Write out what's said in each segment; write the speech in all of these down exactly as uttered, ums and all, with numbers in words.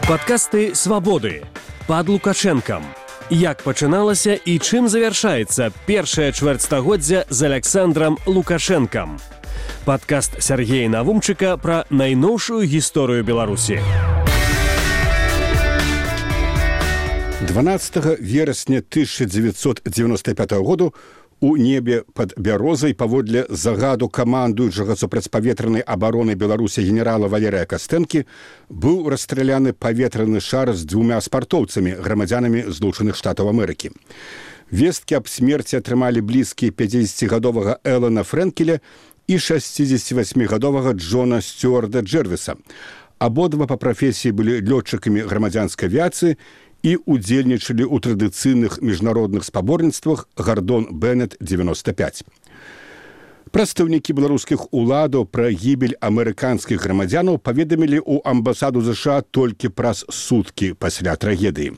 Падкасты «Свабоды» пад Лукашэнкам. Як пачыналася і чым завяршаецца першае чвэрцьстагоддзя з Аляксандрам Лукашэнкам. Падкаст Сяргея Навумчыка пра найноўшую гісторыю Беларусі. дванаццатага верасня тысяча дзевяцьсот дзевяноста пятага году у небе пад Бярозай паводле загаду камандуючага супрацьпаветранай абароны Беларусі генерала Валерыя Кастэнкі быў расстраляны паветраны шар з дзвюма спартоўцамі, грамадзянамі Злучаных Штатаў Амерыкі. Весткі аб смерці атрымалі блізкія пяцідзесяцігадовага Элана Фрэнкеля і шасцідзесяцівасьмігадовага Джона Стюарда Джэрвіса. Абодва па прафесіі былі лётчыкамі грамадзянскай авіяцыі і удзельнічалі ў традыцыйных міжнародных спаборніцтвах «Гардон Беннет дзевяноста пяць». Прадстаўнікі беларускіх уладаў пра гібель амерыканскіх грамадзянаў паведамілі ў амбасаду ЗША толькі праз суткі пасля трагедыі.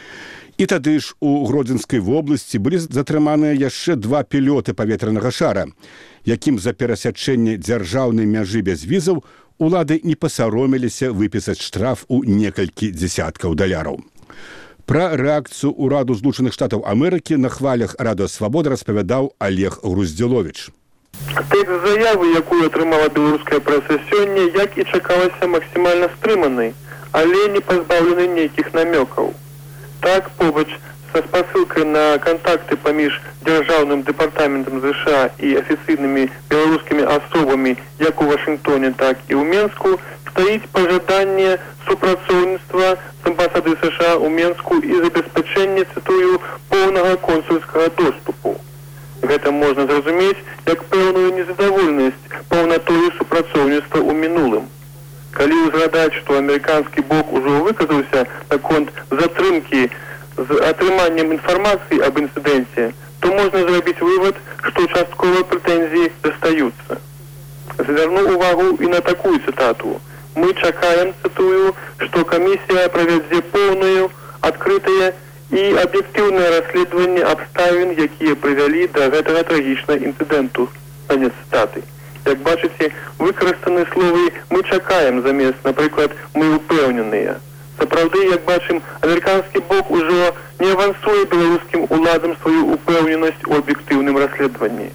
І тады ж у Гродзенскай вобласці былі затрыманыя яшчэ два пілёты паветранага шара, якім за перасячэнне дзяржаўнай мяжы без візаў улады не пасаромеліся выпісаць штраф у некалькі дзесяткаў даляраў. Пра рэакцыю ўраду Злучаных Штатаў Амерыкі на хвалях Радыё Свабода распавядаў Олег Груздзіловіч. Тэкст заявы, якую атрымала беларуская прэса сёння, як і чакалася, максімальна стрыманай, але не пазбаўлены нейкіх намёкаў. Так, побач са спасылкай на кантакты паміж дзяржаўным дэпартаментам ЗША і афіцыйнымі беларускімі асобамі як у Вашынгтоне, так і ў Менску, стаіць пажаданне супрацоўніцтва з амбасады США ў Менску і забеспячэнне, цытую, поўнага консульскага доступу. Гэта можна зразумець як пэўную незадаволенасць паўнатою супрацоўніцтва ў мінулым. Калі ўзгадаць, што амерыканскі бок ужо выказаўся наконт затрымкі з атрыманнем інфармацыі аб інцыдэнце, то можна зрабіць вывад, што частковыя прэтэнзіі застаюцца. Звярну увагу і на такую цытату. Мы чакаем, цытую, што камісія правядзе поўную, адкрытае і аб'ектыўнае расследаванне абставін, якія прывялі да гэтага трагічнага інцыдэнту. Канец цытаты. Як бачыце, выкарыстаны словы «мы чакаем» замест, напрыклад, «мы упэўненыя». Сапраўды, як бачым, амерыканскі бок ужо не авансуе беларускім уладам сваю упэўненасць у аб'ектыўным расследаванні.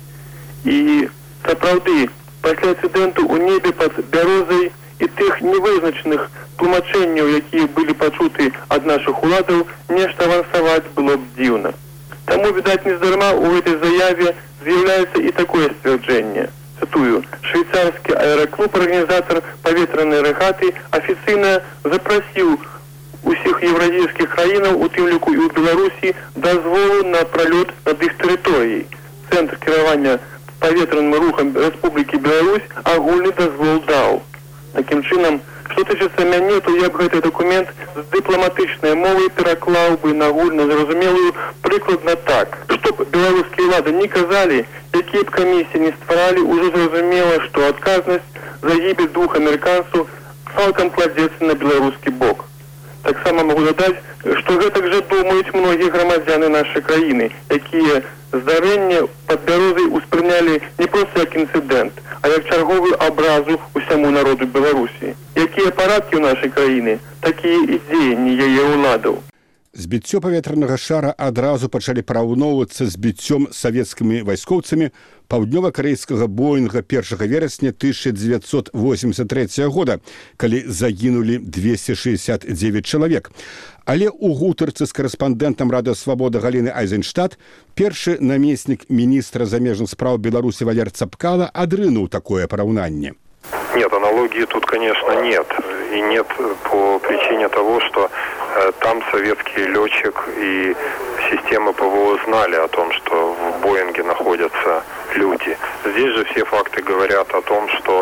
І сапраўды, пасля інцыдэнту ў небе пад Бярозай і тых невызначаных тлумачэнняў, якія былі пачуты ад нашых уладаў, нешта авансаваць было б дзіўна. Таму, відаць, нездарма ў гэтай заяве з'яўляецца і такое сцвярджэнне. Цытую, швейцарскі аэраклуб, арганізатар паветранай рэгаты, афіцыйна запрасіў усіх еўразійскіх краінаў, у тым ліку і ў Беларусі, дазволу на пралёт над іх тэрыторыяй. Цэнтр кіравання паветраным рухам Рэспублікі Беларусь агульны дазвол даў. Такім чынам, што тычыцца мяне, то я б гэты дакумент з дыпламатычнай мовай пераклаў бы на агульна зразумелую прыкладна так. Што б беларускія ўлады не казалі, якія б камісіі не стваралі, ужо зразумела, што адказнасць за гібель двух амерыканцаў цалкам кладзецца на беларускі бок. Таксама магу дадаць, што гэтак жа думаюць многія грамадзяны нашай краіны, якія здарэнне пад Бярозай успрынялі не проста як інцыдэнт, а як чарговую абразу ўсяму народу Беларусі. Якія парадкі ў нашай краіны, такія і дзеянні яе ўладаў. Збіццё паветранага шара адразу пачалі параўноўвацца з збіццём савецкімі вайскоўцамі паўднёва-карэйскага Боінга першага верасня тысяча дзевяцьсот восемьдесят трэцяга года, калі загінулі двести шестьдесят девять чалавек. Але ў гутарцы з карэспандэнтам Радыё Свабода Галіны Айзенштадт першы намеснік міністра замежных спраў Беларусі Валер Цапкала адрынуў такое параўнанне. Нет, аналогии тут, конечно, нет. И нет по причине того, что э, там советский летчик и система ПВО знали о том, что в Боинге находятся люди. Здесь же все факты говорят о том, что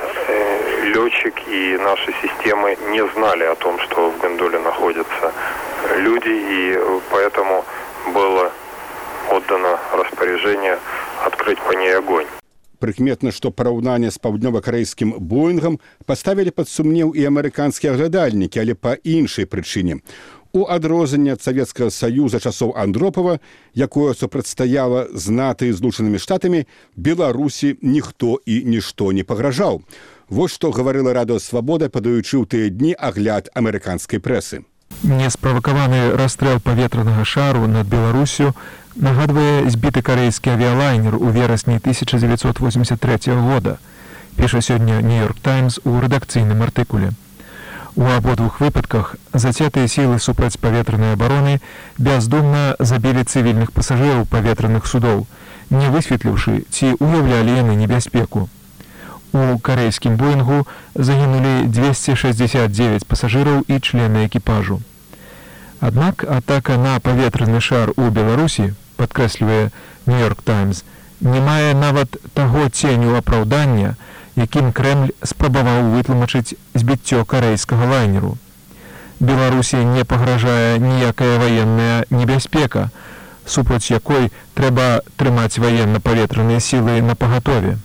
э, летчик и наши системы не знали о том, что в гондоле находятся люди, и поэтому было отдано распоряжение открыть по ней огонь. Прыкметна, што параўнанне з паўднёва-карэйскім Боінгам паставілі пад сумнеў і амерыканскія глядальнікі, але па іншай прычыне. У адрозненне ад Савецкага Саюза часоў Андропава, якое супрацьстаяла з НАТО і Злучанымі Штатамі, Беларусі ніхто і нішто не пагражаў. Вось што гаварыла Радыё Свабода, падаючы ў тыя дні агляд амерыканскай прэсы. Несправакаваны расстрэл паветранага шару над Беларусю нагадвае збіты карэйскі авіялайнер у верасні тысяча дзевяцьсот восемьдесят третьего года, піша сёння «Нью-Йорк Таймс» у рэдакцыйным артыкуле. У абодвух выпадках зацятыя сілы супрацьпаветранай абароны бяздумна забілі цывільных пасажыраў паветраных судоў, не высветліўшы, ці уяўлялі яны небяспеку. У карэйскім «Боінгу» загінулі двести шестьдесят девять пасажыраў і члены экіпажу. Аднак атака на паветраны шар у Беларусі, падкрэслівае «Нью-Йорк Таймс», не мае нават таго ценю апраўдання, якім Крэмль спрабаваў вытлумачыць збіццё карэйскага лайнеру. Беларусі не пагражае ніякая ваенная небяспека, супраць якой трэба трымаць ваенна-паветраныя сілы напагатове.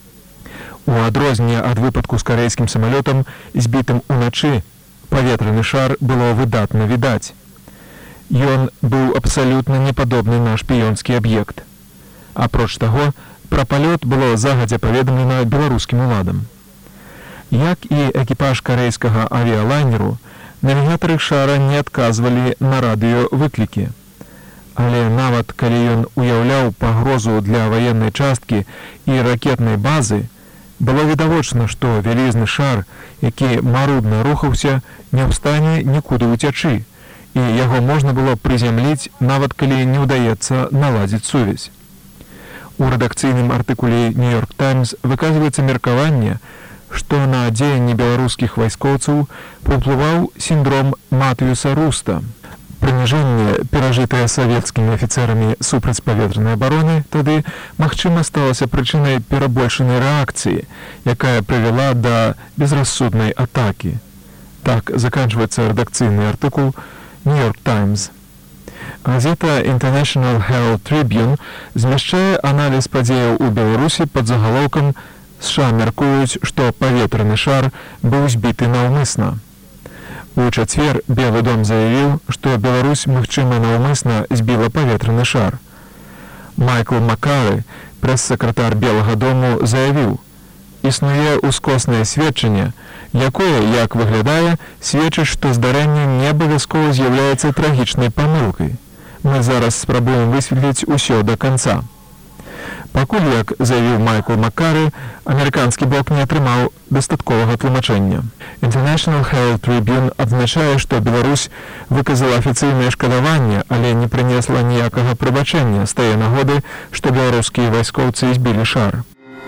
У адрозненне ад выпадку з карэйскім самалётам, збітым уначы, паветраны шар было выдатна відаць. Ён быў абсалютна не падобны на шпіёнскі аб'ект. Апроч таго, пра палёт было загадзя паведамлена беларускім уладам. Як і экіпаж карэйскага авіялайнеру, навігатары шара не адказвалі на радыёвыклікі. Але нават калі ён уяўляў пагрозу для ваеннай часткі і ракетнай базы, было відавочна, што вялізны шар, які марудна рухаўся, не ў стане нікуды ўцячы, і яго можна было прызямліць, нават калі не ўдаецца наладзіць сувязь. У рэдакцыйным артыкуле «Нью-Йорк Таймс» выказваецца меркаванне, што на дзеянні беларускіх вайскоўцаў паўплываў сіндром Матыюса Руста. Прыніжэнне, перажытае савецкімі афіцэрамі супрацьпаветранай абароны, тады, магчыма, сталася прычынай перабольшанай рэакцыі, якая прывяла да безрассуднай атакі. Так заканчваецца рэдакцыйны артыкул «Нью-Йорк Таймс». Газета International Herald Tribune змяшчае аналіз падзеяў у Беларусі пад загалоўкам «США мяркуюць, што паветраны шар быў збіты наўмысна». У чацвер Белы дом заявіў, што Беларусь, магчыма, наўмысна збіла паветраны шар. Майкл Маккары, прэс-сакратар Белага дому, заявіў: «Існуе ускоснае сведчанне, якое, як выглядае, сведчыць, што здарэнне не абавязкова з'яўляецца трагічнай памылкай. Мы зараз спрабуем высветліць усё да канца». Пакуль, як заявіў Майкл Маккары, амерыканскі бок не атрымаў дастатковага тлумачэння. International Herald Tribune адзначае, што Беларусь выказала афіцыйнае шкадаванне, але не прынесла ніякага прабачэння з тае нагоды, што беларускія вайскоўцы збілі шар.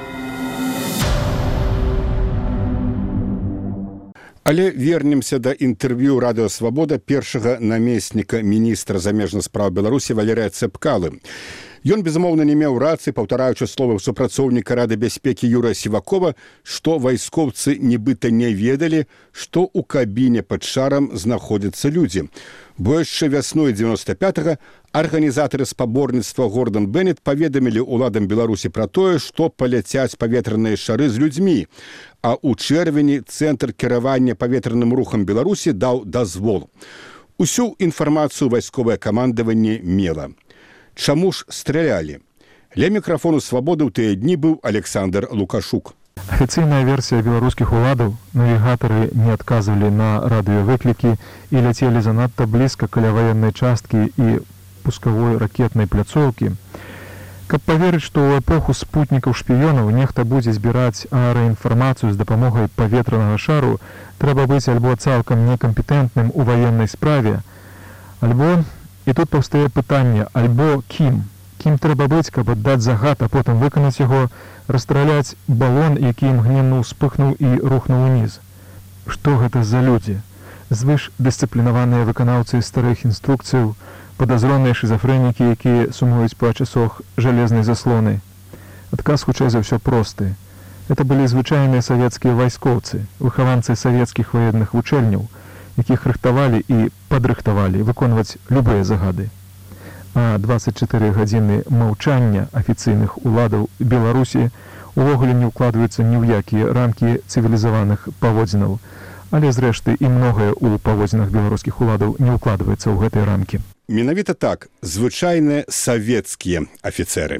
Але вернемся да інтэрв'ю Радыё Свабода першага намесніка міністра замежных спраў Беларусі Валерыя Цэпкалы. Ён, безумоўна, не меў рацыі, паўтараючы словы супрацоўніка Рады бяспекі Юрыя Сівакова, што вайскоўцы нібыта не ведалі, што ў кабіне пад шарам знаходзяцца людзі. Бо яшчэ вясной дзевяноста пятага арганізатары спаборніцтва Гордон Беннет паведамілі ўладам Беларусі пра тое, што паляцяць паветраныя шары з людзьмі, а ў чэрвені Цэнтр кіравання паветраным рухам Беларусі даў дазвол. Усю інфармацыю вайсковае камандаванне мела. Чаму ж стралялі? Ля мікрафону «Свабоды» ў тыя дні быў Александр Лукашук. Афіцыйная версія беларускіх уладаў: навігатары не адказвалі на радыёвыклікі і ляцелі занадта блізка каля ваеннай часткі і пускавой ракетнай пляцоўкі. Каб паверыць, што ў эпоху спутнікаў шпіёнаў нехта будзе збіраць аэраінфармацыю з дапамогай паветранага шару, трэба быць альбо цалкам некампетэнтным у ваеннай справе, альбо, і тут паўстае пытанне, альбо кім? Кім трэба быць, каб аддаць загад, а потым выканаць яго, расстраляць балон, які імгненна ўспыхнуў і рухнуў уніз. Што гэта за людзі? Звыш дысцыплінаваныя выканаўцы старых інструкцыяў, падазроныя шызафрэнікі, якія сумуюць па часах жалезнай заслоны. Адказ хутчэй за ўсё просты. Это былі звычайныя савецкія вайскоўцы, выхаванцы савецкіх ваенных вучэльняў, якіх рыхтавалі і падрыхтавалі выконваць любыя загады. А дваццаць чатыры гадзіны маўчання афіцыйных уладаў Беларусі увогуле не ўкладваюцца ні ў якія рамкі цывілізаваных паводзінаў, Але, зрэшты, і многае ў паводзінах беларускіх уладаў не ўкладваецца ў гэтыя рамкі. Менавіта так, звычайныя савецкія афіцэры.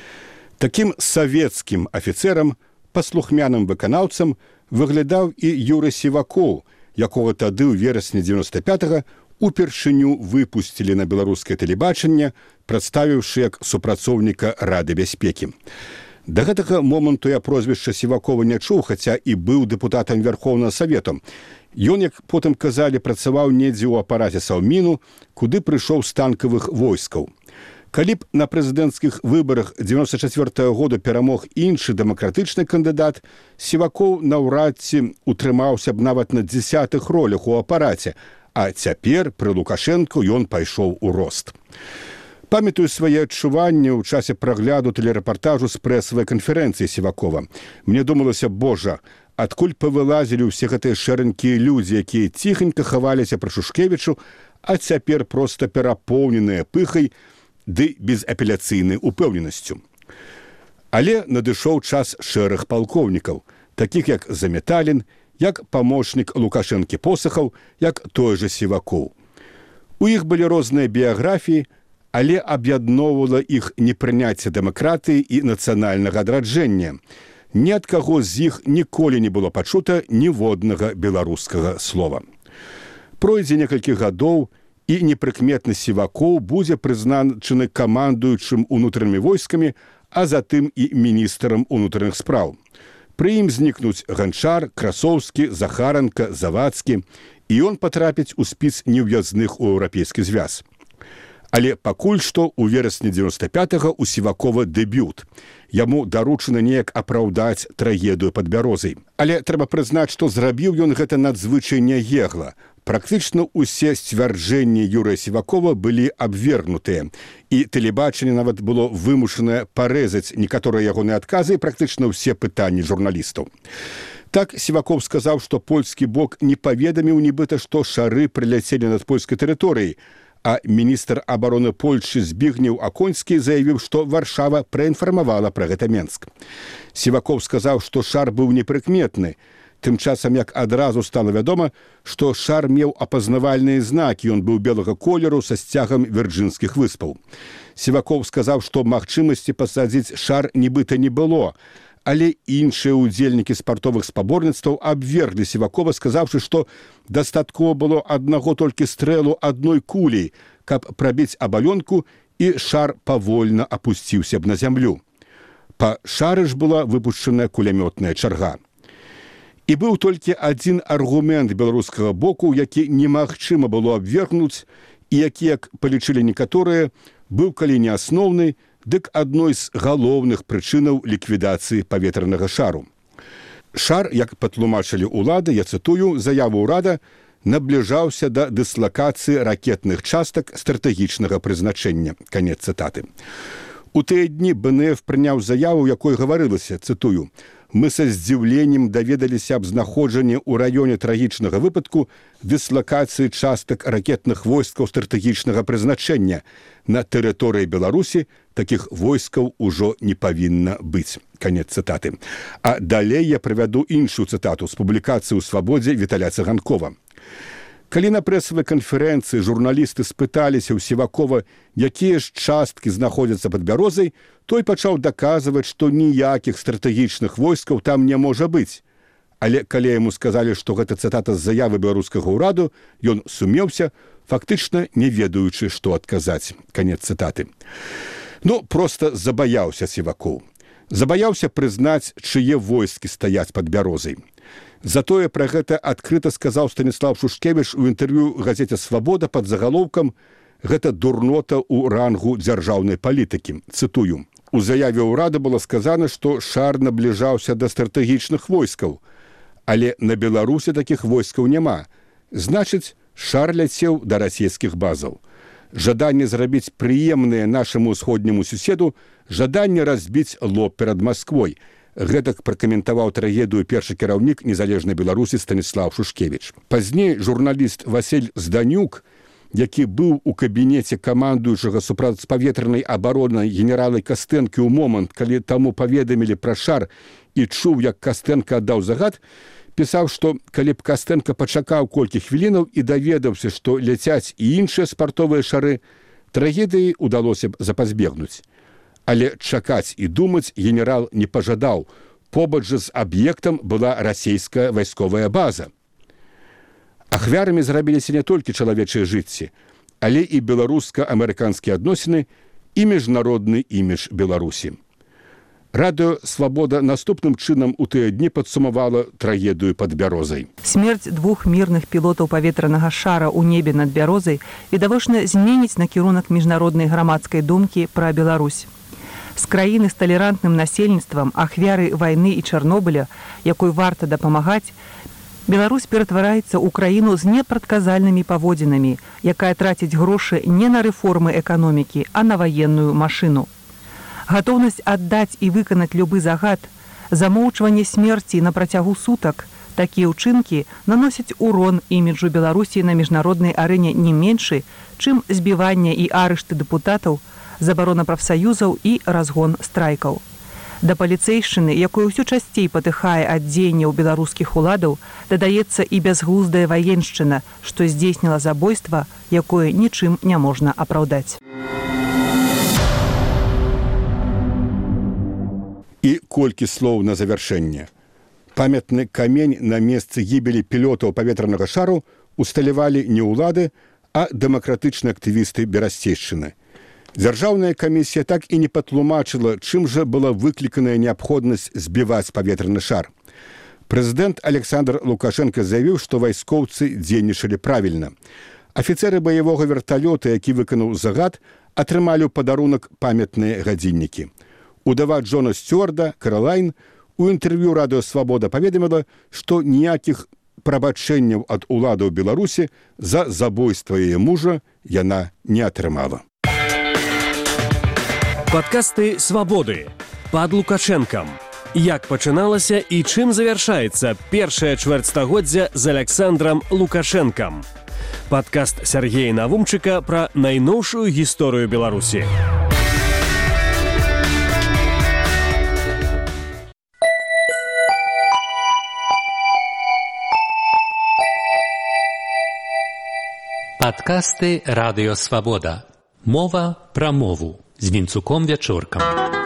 Такім савецкім афіцэрам, паслухмяным выканаўцам, выглядаў і Юрый Сівакоў, якога тады ў верасні дзевяноста пятага упершыню выпусцілі на беларускае тэлебачанне, прадставіўшы як супрацоўніка Рады бяспекі. Да гэтага моманту я прозвішча Сівакова не чуў, хаця і быў дэпутатам Вярхоўнага Савету. Ён, як потым казалі, працаваў недзе ў апараце Саўміну, куды прыйшоў з танкавых войскаў. Калі б на прэзідэнцкіх выбарах дзевяноста чацвёртага года перамог іншы дэмакратычны кандыдат, Сівакоў наўрад ці утрымаўся б нават на дзесятых ролях у апараце, а цяпер пры Лукашэнку ён пайшоў у рост. Памятаю свае адчуванні ў часе прагляду тэлерэпартажу з прэсавай канферэнцыі Сівакова. Мне думалася, божа, адкуль павылазілі ўсе гэтыя шэранькія людзі, якія ціхенька хаваліся пры Шушкевічу, а цяпер проста перапоўненыя пыхай ды безапеляцыйнай упэўненасцю. Але надышоў час шэрых палкоўнікаў, такіх як Заметалін, як памочнік Лукашэнкі Посахаў, як той жа Сівакоў. У іх былі розныя біяграфіі, але аб'ядноўвала іх непрыняцце дэмакратыі і нацыянальнага адраджэння. Ні ад каго з іх ніколі не было пачута ніводнага беларускага слова. Пройдзе некалькі гадоў, і непрыкметны Сівакоў будзе прызначаны камандуючым унутранымі войскамі, а затым і міністрам унутраных спраў. Пры ім знікнуць Ганчар, Красоўскі, Захаранка, Завадскі, і ён патрапіць у спіс неўязных у Еўрапейскі звяз. Але пакуль што ў верасні дзевяноста пятага у Сівакова дэбют. Яму даручана неяк апраўдаць трагедыю пад Бярозай. Але трэба прызнаць, што зрабіў ён гэта надзвычай няегла. Практычна ўсе сцвярджэнні Юрыя Сівакова былі абвергнутыя, і тэлебачанне нават было вымушанае парэзаць некаторыя ягоныя адказы і практычна ўсе пытанні журналістаў. Так Сіваков сказаў, што польскі бок не паведаміў нібыта, што шары прыляцелі над польскай тэрыторыяй, а міністр абароны Польшчы Збігнеў Аконскі заявіў, што Варшава праінфармавала пра гэта Менск. Сіваков сказаў, што шар быў непрыкметны. Тым часам, як адразу стала вядома, што шар меў апазнавальныя знакі, ён быў белага колеру са сцягам Вірджынскіх выспаў. Сіваков сказаў, што магчымасці пасадзіць шар нібыта не было, але іншыя ўдзельнікі спартовых спаборніцтваў абверглі Сівакова, сказаўшы, што дастаткова было аднаго толькі стрэлу адной кулей, каб прабіць абалёнку, і шар павольна апусціўся б на зямлю. Па шары ж была выпушчаная кулямётная чарга. І быў толькі адзін аргумент беларускага боку, які немагчыма было абвергнуць, і які, як палічылі некаторыя, быў калі не асноўны, дык адной з галоўных прычынаў ліквідацыі паветранага шару. Шар, як патлумачылі ўлады, я цытую, заяву ўрада, набліжаўся да дыслакацыі ракетных частак стратэгічнага прызначэння. Канец цытаты. У тыя дні бэ эн эф прыняў заяву, у якой гаварылася, цытую, «Мы са здзіўленнем даведаліся аб знаходжанні ў раёне трагічнага выпадку дыслакацыі частак ракетных войскаў стратэгічнага прызначэння. На тэрыторыі Беларусі такіх войскаў ужо не павінна быць». Канец цытаты. А далей я прывяду іншую цытату з публікацыі ў «Свабодзе» Віталя Цыганкова. Калі на прэсавай канферэнцыі журналісты спыталіся ў Сівакова, якія ж часткі знаходзяцца пад Бярозай, той пачаў даказваць, што ніякіх стратэгічных войскаў там не можа быць. Але калі яму сказалі, што гэта цытата з заявы беларускага ўраду, ён сумеўся, фактычна не ведаючы, што адказаць. Канец цытаты. Ну, проста забаяўся Сівакоў. Забаяўся прызнаць, чые войскі стаяць пад Бярозай. Затое пра гэта адкрыта сказаў Станіслав Шушкевіч у інтэрв'ю газеце «Свабода» пад загалоўкам «Гэта дурнота ў рангу дзяржаўнай палітыкі». Цытую. У заяве ўрада было сказана, што шар набліжаўся да стратэгічных войскаў, але на Беларусі такіх войскаў няма. Значыць, шар ляцеў да расійскіх базаў. Жаданне зрабіць прыемнае нашаму ўсходняму суседу, жаданне разбіць лоб перад Масквой. Гэтак пракаментаваў трагедыю першы кіраўнік незалежнай Беларусі Станіслав Шушкевіч. Пазней журналіст Васіль Зданюк, які быў у кабінеце камандуючага супрацьпаветранай абароны генерала Кастэнкі ў момант, калі таму паведамілі пра шар і чуў, як Кастэнка аддаў загад, пісаў, што калі б Кастэнка пачакаў колькі хвілінаў і даведаўся, што ляцяць і іншыя спартовыя шары, трагедыі ўдалося б запазбегнуць. Але чакаць і думаць генерал не пажадаў. Побач жа з аб'ектам была расійская вайсковая база. Ахвярамі зрабіліся не толькі чалавечыя жыцці, але і беларуска-амерыканскія адносіны і міжнародны імідж Беларусі. Радыё «Свабода» наступным чынам у тыя дні падсумавала трагедыю пад Бярозай. Смерць двух мірных пілотаў паветранага шара ў небе над Бярозай відавочна зменіць накірунак міжнароднай грамадскай думкі пра Беларусь. З краіны з талерантным насельніцтвам, ахвяры вайны і Чарнобыля, якой варта дапамагаць, Беларусь ператвараецца ў краіну з непрадказальнымі паводзінамі, якая траціць грошы не на рэформы эканомікі, а на ваенную машыну. Гатоўнасць аддаць і выканаць любы загад, замоўчванне смерці на працягу сутак, такія ўчынкі наносяць урон іміджу Беларусі на міжнароднай арэне не меншы, чым збіванне і арышты дэпутатаў, забарона прафсаюзаў і разгон страйкаў. Да паліцэйшчыны, якой усё часцей патыхае ад дзеянняў беларускіх уладаў, дадаецца і бязглуздая ваеншчына, што здзейсніла забойства, якое нічым не можна апраўдаць. І колькі слоў на завяршэнне. Памятны камень на месцы гібелі пілотаў паветранага шару усталявалі не ўлады, а дэмакратычныя актывісты берасцейшчыны. Дзяржаўная камісія так і не патлумачыла, чым жа была выкліканая неабходнасць збіваць паветраны шар. Прэзідэнт Александр Лукашенко заявіў, што вайскоўцы дзейнічалі правільна. Афіцэры баявога верталёта, які выканаў загад, атрымалі ў падарунак памятныя гадзіннікі. Удава Джона Стюарда, Каролайн, у інтэрв'ю радыё «Свабода» паведаміла, што ніякіх прабачэнняў ад уладаў Беларусі за забойства яе мужа яна не атрымала. Падкасты «Свабоды» пад Лукашэнкам. Як пачыналася і чым завяршаецца першае чвэрцьстагоддзя з Александрам Лукашэнкам. Падкаст Сяргея Навумчыка пра найноўшую гісторыю Беларусі. Падкасты «Радыё Свабода». Мова пра мову з Вінцуком Вячоркам.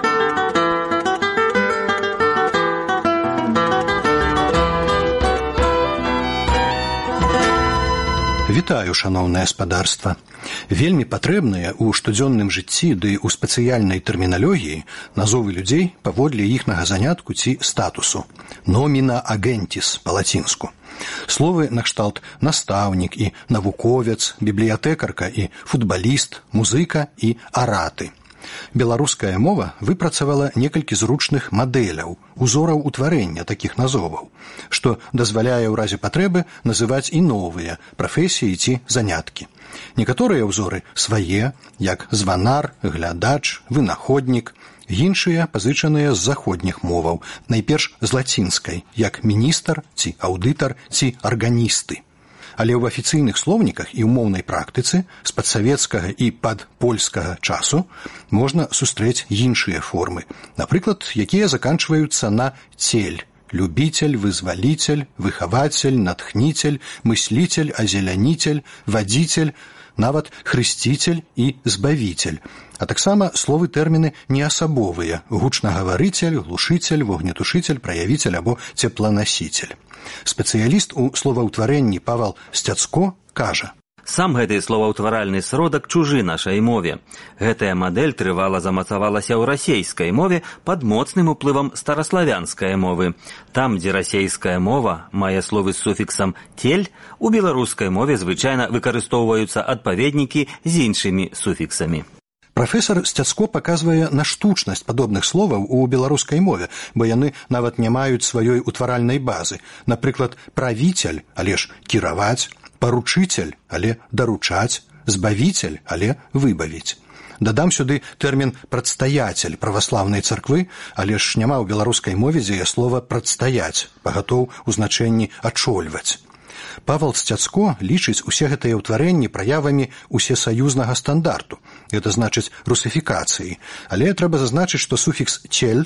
Вітаю, шаноўнае спадарства. Вельмі патрэбныя ў штодзённым жыцці ды ў спецыяльнай тэрміналогіі назовы людзей паводле іхнага занятку ці статусу. Номіна агентіс па-лацінску. Словы накшталт настаўнік і навуковец, бібліятэкарка і футбаліст, музыка і араты. Беларуская мова выпрацавала некалькі зручных мадэляў, узораў утварэння такіх назоваў, што дазваляе ў разе патрэбы называць і новыя прафесіі ці заняткі. Некаторыя ўзоры свае, як званар, глядач, вынаходнік, іншыя пазычаныя з заходніх моваў, найперш з лацінскай, як міністр ці аўдытар ці арганісты. Але ў афіцыйных слоўніках і ў моўнай практыцы з падсавецкага і падпольскага часу можна сустрэць іншыя формы, напрыклад, якія заканчваюцца на цель, любитель, вызвалитель, выхаватель, натхнитель, мыслитель, озеляніцель, вадзіцель, нават хрысціцель і збавіцель. А таксама словы-тэрміны неасабовыя: гучнагаварыцель, глушыцель, вогнетушыцель, праявіцель або цепланасіцель. Спецыяліст у словаўтварэнні Павал Сцяцко кажа: Сам гэты словаўтваральны сродак чужы нашай мове. Гэтая мадэль трывала замацавалася ў расейскай мове пад моцным уплывам стараславянскай мовы. Там, дзе расейская мова мае словы з суфіксам «тель», у беларускай мове звычайна выкарыстоўваюцца адпаведнікі з іншымі суфіксамі. Прафесар Сцяцко паказвае на штучнасць падобных словаў у беларускай мове, бо яны нават не маюць сваёй утваральнай базы. Напрыклад, правіцель, але ж кіраваць, паручыцель, але даручаць, збавіцель, але выбавіць. Дадам сюды тэрмін «прадстаяцель» праваслаўнай царквы, але ж няма ў беларускай мове дзея слова «прадстаяць», пагатоў у значэнні «ачольваць». Павал Сцяцко лічыць усе гэтыя ўтварэнні праявамі усесаюзнага стандарту, гэта значыць русыфікацыі, але трэба зазначыць, што суфікс «цель»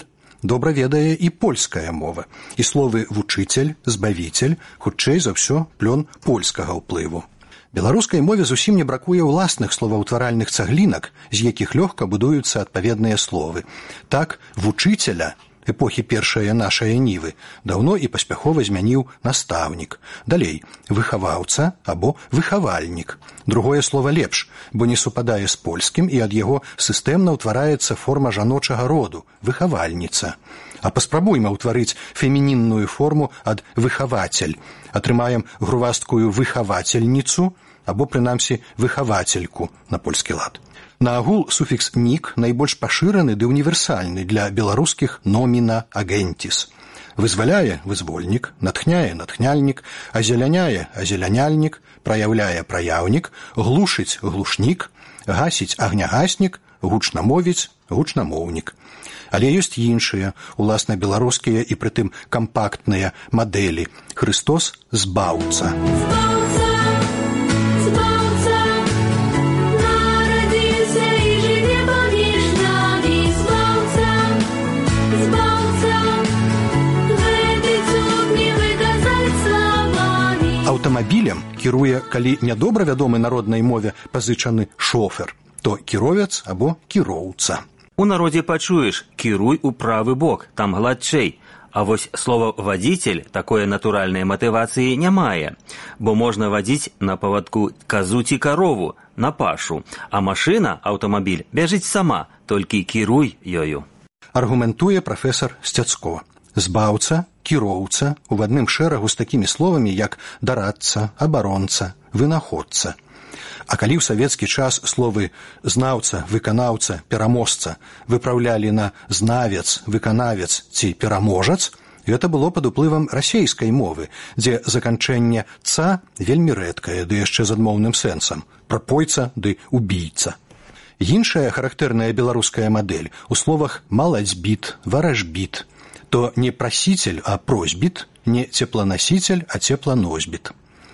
добра ведае і польская мова, і словы «вучыцель», «збавіцель» хутчэй за ўсё плён польскага ўплыву. Беларускай мове зусім не бракуе ўласных словаўтваральных цаглінак, з якіх лёгка будуюцца адпаведныя словы. Так, «вучыцеля» эпохі першае нашае нівы даўно і паспяхова змяніў настаўнік. Далей, выхаваўца або выхавальнік. Другое слова лепш, бо не супадае з польскім, і ад яго сістэмна ўтвараецца форма жаночага роду – выхавальніца. А паспрабуйма ўтварыць фемінінную форму ад выхавацель. Атрымаем грувасткую выхавацельніцу або, прынамсі, выхавацельку на польскі лад. Наагул суфікс «нік» найбольш пашыраны ды універсальны для беларускіх номіна агентіс. Вызваляе – вызвольнік, натхняе – натхняльнік, азеляняе – азеляняльнік, праяўляе – праяўнік, глушыць – глушнік, гасіць – агнягаснік, гучнамовіць – гучнамоўнік. Але ёсць іншыя, уласна беларускія і прытым кампактныя мадэлі. Хрыстос – збаўца. Аўтамабілем кіруе, калі нядобра вядомы народнай мове пазычаны шофер, то кіровец або кіроўца. У народзе пачуеш «кіруй у правы бок», там гладчэй. А вось слова «вадзіцель» такое натуральнай матывацыі не мае, бо можна вадзіць на павадку казу ці карову, на пашу, а машына, аўтамабіль, бяжыць сама, толькі кіруй ёю. Аргументуе прафесар Сцяцко. Збаўца, кіроўца у адным шэрагу з такімі словамі, як дарадца, абаронца, вынаходца. А калі ў савецкі час словы «знаўца», «выканаўца», «пераможца» выпраўлялі на «знавец», «выканавец» ці «пераможац», гэта было пад уплывам расейскай мовы, дзе заканчэнне «ца» вельмі рэдкае, ды яшчэ з адмоўным сэнсам – прапойца ды убійца. Іншая характэрная беларуская мадэль у словах «малацьбіт», «варажбіт», то не прасіцель, а просьбіт, не цепланасіцель, а цепланосьбіт.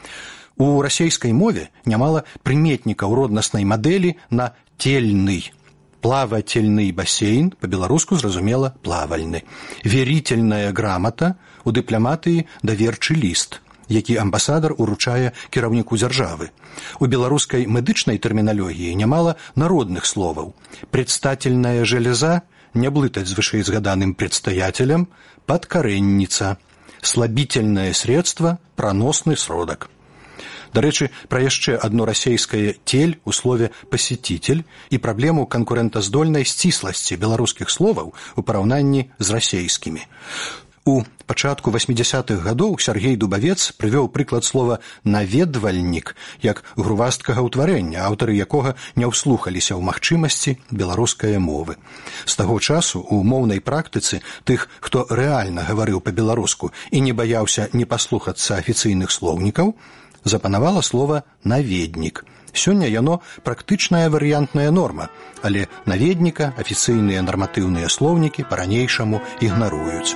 У расейскай мове нямала прыметнікаў роднаснай мадэлі на «тельны». Плавательны басейн, па-беларуску зразумела плавальны. Верительная грамата, у дыпламатыі даверчы ліст, які амбасадар уручае кіраўніку дзяржавы. У беларускай медычнай тэрміналогіі нямала народных словаў. Предстательная железа, не блытаць з вышэйзгаданым предстаятелем, падкарэнніца, слабительное средство, праносны сродак. Дарэчы, пра яшчэ адно расейскае «тель» у слове «пасетитель» і праблему канкурэнтаздольнай сцісласці беларускіх словаў у параўнанні з расейскімі. У пачатку васьмідзясятых гадоў Сяргей Дубавец прывёў прыклад слова «наведвальнік» як грувасткага ўтварэння, аўтары якога не ўслухаліся ў магчымасці беларускай мовы. З таго часу у моўнай практыцы тых, хто рэальна гаварыў па-беларуску і не баяўся не паслухацца афіцыйных слоўнікаў, запанавала слова «наведнік». Сёння яно практычная варыянтная норма, але наведніка афіцыйныя нарматыўныя слоўнікі па-ранейшаму ігнаруюць.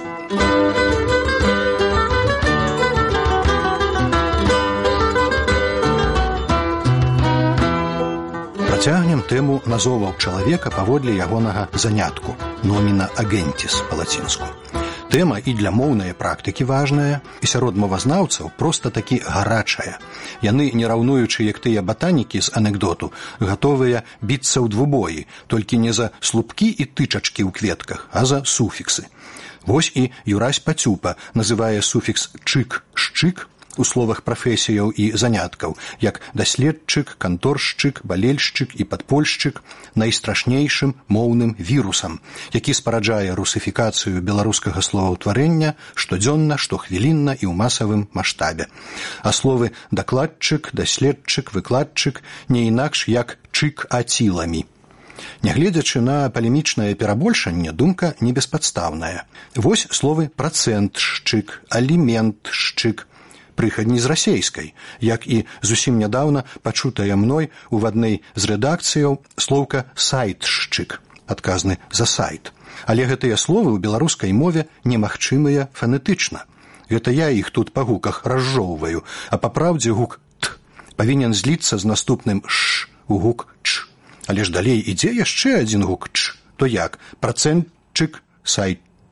Працягнем тэму назоваў чалавека паводле ягонага занятку – номіна агентіс па-лацінску. Тэма і для моўнай практыкі важная, і сярод мовазнаўцаў проста такі гарачая. Яны, не раўнуючы, як тыя батанікі з анекдоту, гатовыя біцца ў двубоі, толькі не за слупкі і тычачкі ў кветках, а за суфіксы. Вось і Юрась Пацюпа называе суфікс «чык», «шчык» у словах прафесіяў і заняткаў, як даследчык, канторшчык, балельшчык і падпольшчык найстрашнейшым моўным вірусам, які спараджае русыфікацыю беларускага словаўтварэння штодзённа, штохвілінна і ў масавым маштабе. А словы дакладчык, даследчык, выкладчык не інакш як чык-аціламі. Нягледзячы на палемічнае перабольшанне, думка не беспадстаўная. Вось словы працэнтшчык, аліментшчык, прыхадні з расейскай, як і зусім нядаўна пачутая мной у адной з рэдакцыяў слоўка «сайтшчык», адказны за сайт. Але гэтыя словы ў беларускай мове немагчымыя фанетычна. Гэта я іх тут па гуках разжоўваю, а па праўдзе гук «т» павінен зліцца з наступным «ш» у гук «ч». Але ж далей ідзе яшчэ адзін гук «ч». То як? Працэнтчык, сайтчык.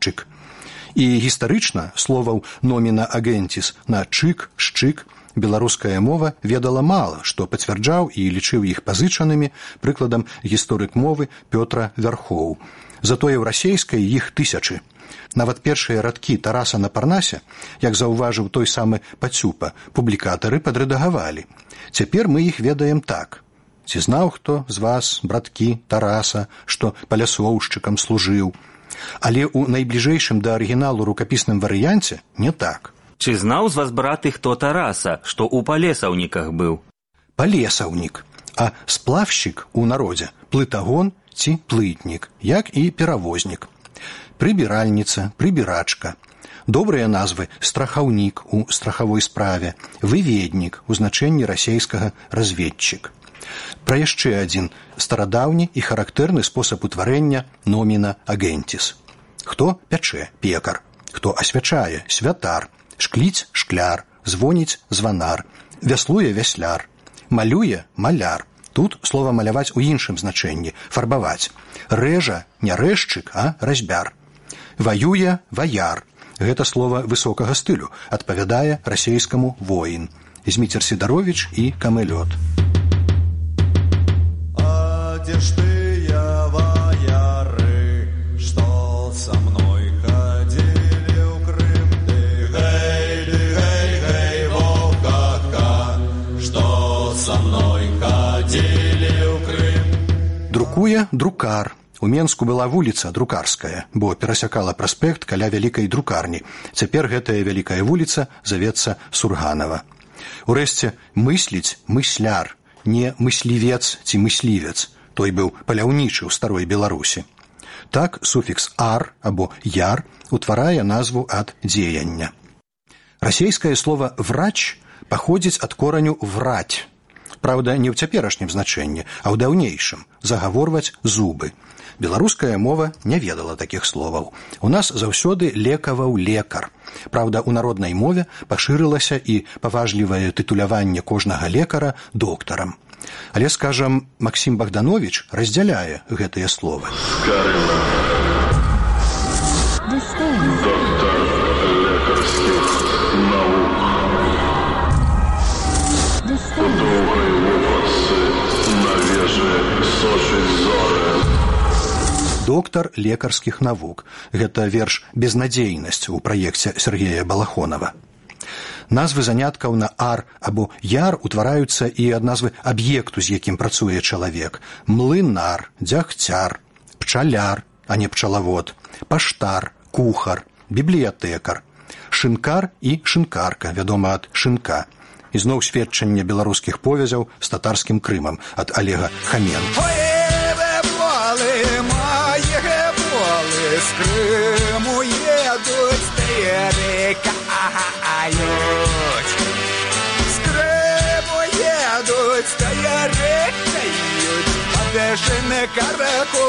хлопчык. І гістарычна словаў номіна агентіс на чык, шчык беларуская мова ведала мала, што пацвярджаў і лічыў іх пазычанымі, прыкладам гісторык мовы Пётра Вярхоў. Затое ў расейскай іх тысячы. Нават першыя радкі Тараса на Парнасе, як заўважыў той самы Пацюпа, публікатары падрэдагавалі. Цяпер мы іх ведаем так. Ці знаў хто з вас, браткі, Тараса, што палясоўшчыкам служыў? Але ў найбліжэйшым да арыгіналу рукапісным варыянце не так. Ці знаў з вас, браты, хто Тараса, што ў палесаўніках быў? Палесаўнік, а сплавшчык у народзе плытагон ці плытнік, як і перавознік. Прыбіральніца, прыбірачка. Добрыя назвы страхаўнік у страхавой справе, выведнік у значэнні расейскага разведчык. Пра яшчэ адзін старадаўні і характэрны спосаб утварэння номіна агентіс. Хто пячэ – пекар, хто асвячае – святар, шкліць – шкляр, звоніць – званар, вяслуе – вясляр, малюе – маляр. Тут слова маляваць у іншым значэнні – фарбаваць. Рэжа – не рэжчык, а разьбяр. Ваюе – ваяр. Гэта слова высокага стылю, адпавядае расейскаму воін. Зміцер Сідаровіч і Камэлёт. Где ж ты, я, вояры, что со мной ходили в Крым? Ты, гей, ты, гей, гей, волка, что со мной ходили в Крым? Друкуе друкар. У Менску была вуліца Друкарская, бо перасякала праспект каля вялікай друкарні. Цяпер гэтая вялікая вуліца завецца Сурганава. Урэшце, мысліць мысляр, не мыслівец ці мыслівец. Той быў паляўнічы ў старой Беларусі. Так суфікс «ар» або «яр» утварае назву ад дзеяння. Расейскае слова «врач» паходзіць ад кораню «враць». Праўда, не ў цяперашнім значэнні, а ў даўнейшым – загаворваць зубы. Беларуская мова не ведала такіх словаў. У нас заўсёды лекаваў лекар. Праўда, у народнай мове пашырылася і паважлівае тытуляванне кожнага лекара доктарам. Але, скажам, Максім Богданович раздзяляе гэтыя словы. Скарына. Доктор лекарскіх наук. У доўгай вопратцы на вежы сочыць зоры. Доктар лекарскіх навук. Гэта верш «Безнадзейнасць» у праекце Сергея Балахонова. Назвы заняткаў на «ар» або «яр» утвараюцца і ад назвы аб'екту, з якім працуе чалавек. Млынар, дзягцяр, пчаляр, а не пчалавод, паштар, кухар, бібліятэкар, шынкар і шынкарка, вядома ад шынка. Ізноў сведчанне беларускіх повязяў з татарскім Крымам ад Олега Хаменко. З Криму едуть, перекають. З Криму едуть, перекають. Подешены караку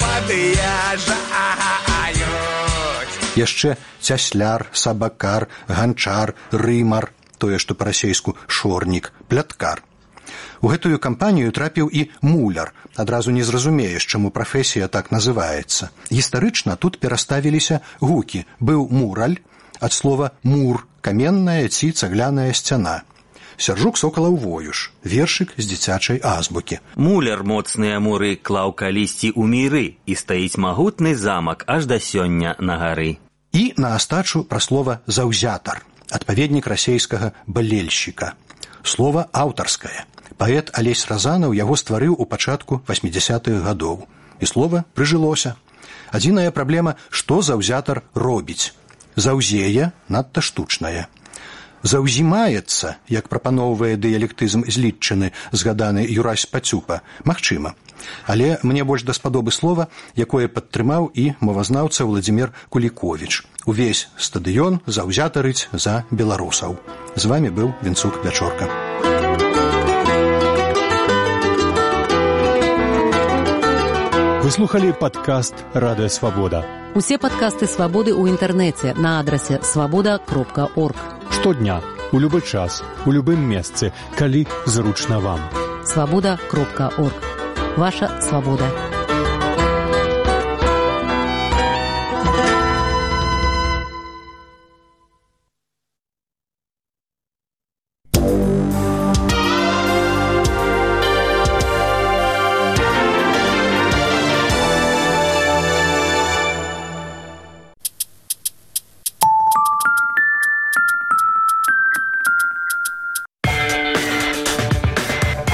подъезжают. Яшчэ цясляр, сабакар, ганчар, рымар, тое, што па-расейску шорнік, пляткар. У гэтую кампанію трапіў і муляр. Адразу не зразумееш, чаму прафесія так называецца. Гістарычна тут пераставіліся гукі. Быў мураль, ад слова мур, каменная ці цагляная сцяна. Сяржук Сокалаў Воюш, вершык з дзіцячай азбукі. Муляр моцныя муры клаў калісьці ў міры, і стаіць магутны замак аж да сёння на гары. І на астачу пра слова заўзятар, адпаведнік расейскага балельшчыка. Слова аўтарскае. Паэт Алесь Разанаў яго стварыў у пачатку васьмідзясятых гадоў. І слова прыжылося. Адзіная праблема, што заўзятар робіць. Заўзее надта штучнае. Заўзімаецца, як прапаноўвае дыялектызм злітчыны, згаданы Юрась Пацюпа, магчыма. Але мне больш даспадобы слова, якое падтрымаў і мовазнаўца Владзімір Куліковіч. Увесь стадыён заўзятарыць за беларусаў. З вамі быў Вінцук Вячорка. Вы слухали падкаст «Радыё Свабода». Усе падкасты «Свабоды» ў інтэрнэце на адрасе свабода кропка орг. Штодня, у любы час, у любым месцы, калі зручна вам. свабода кропка орг. Ваша свабода.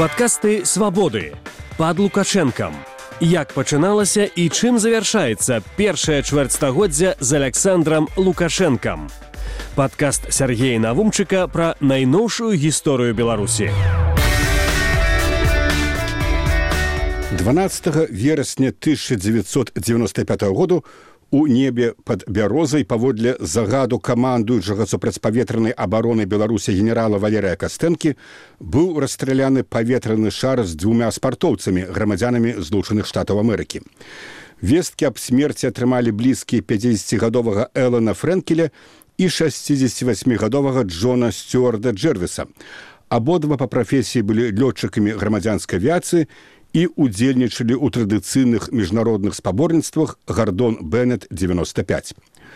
Падкасты «Свабоды» пад Лукашэнкам. Як пачыналася і чым завяршаецца першае чвэрцьстагоддзя з Аляксандрам Лукашэнкам. Падкаст Сяргея Навумчыка пра найноўшую гісторыю Беларусі. дванаццатага верасня тысяча дзевяцьсот дзевяносто пятого году у небе пад Бярозай паводле загаду камандуючага супрацьпаветранай абароны Беларусі генерала Валерыя Кастэнкі быў расстраляны паветраны шар з дзвюма спартоўцамі, грамадзянамі Злучаных Штатаў Амерыкі. Весткі аб смерці атрымалі блізкія пяцідзесяцігадовага Элана Фрэнкеля і шэсцідзесяцівасьмігадовага Джона Стюарда Джэрвіса. Абодва па прафесіі былі лётчыкамі грамадзянскай авіяцыі і удзельнічалі ў традыцыйных міжнародных спаборніцтвах «Гардон Беннет девяносто пять».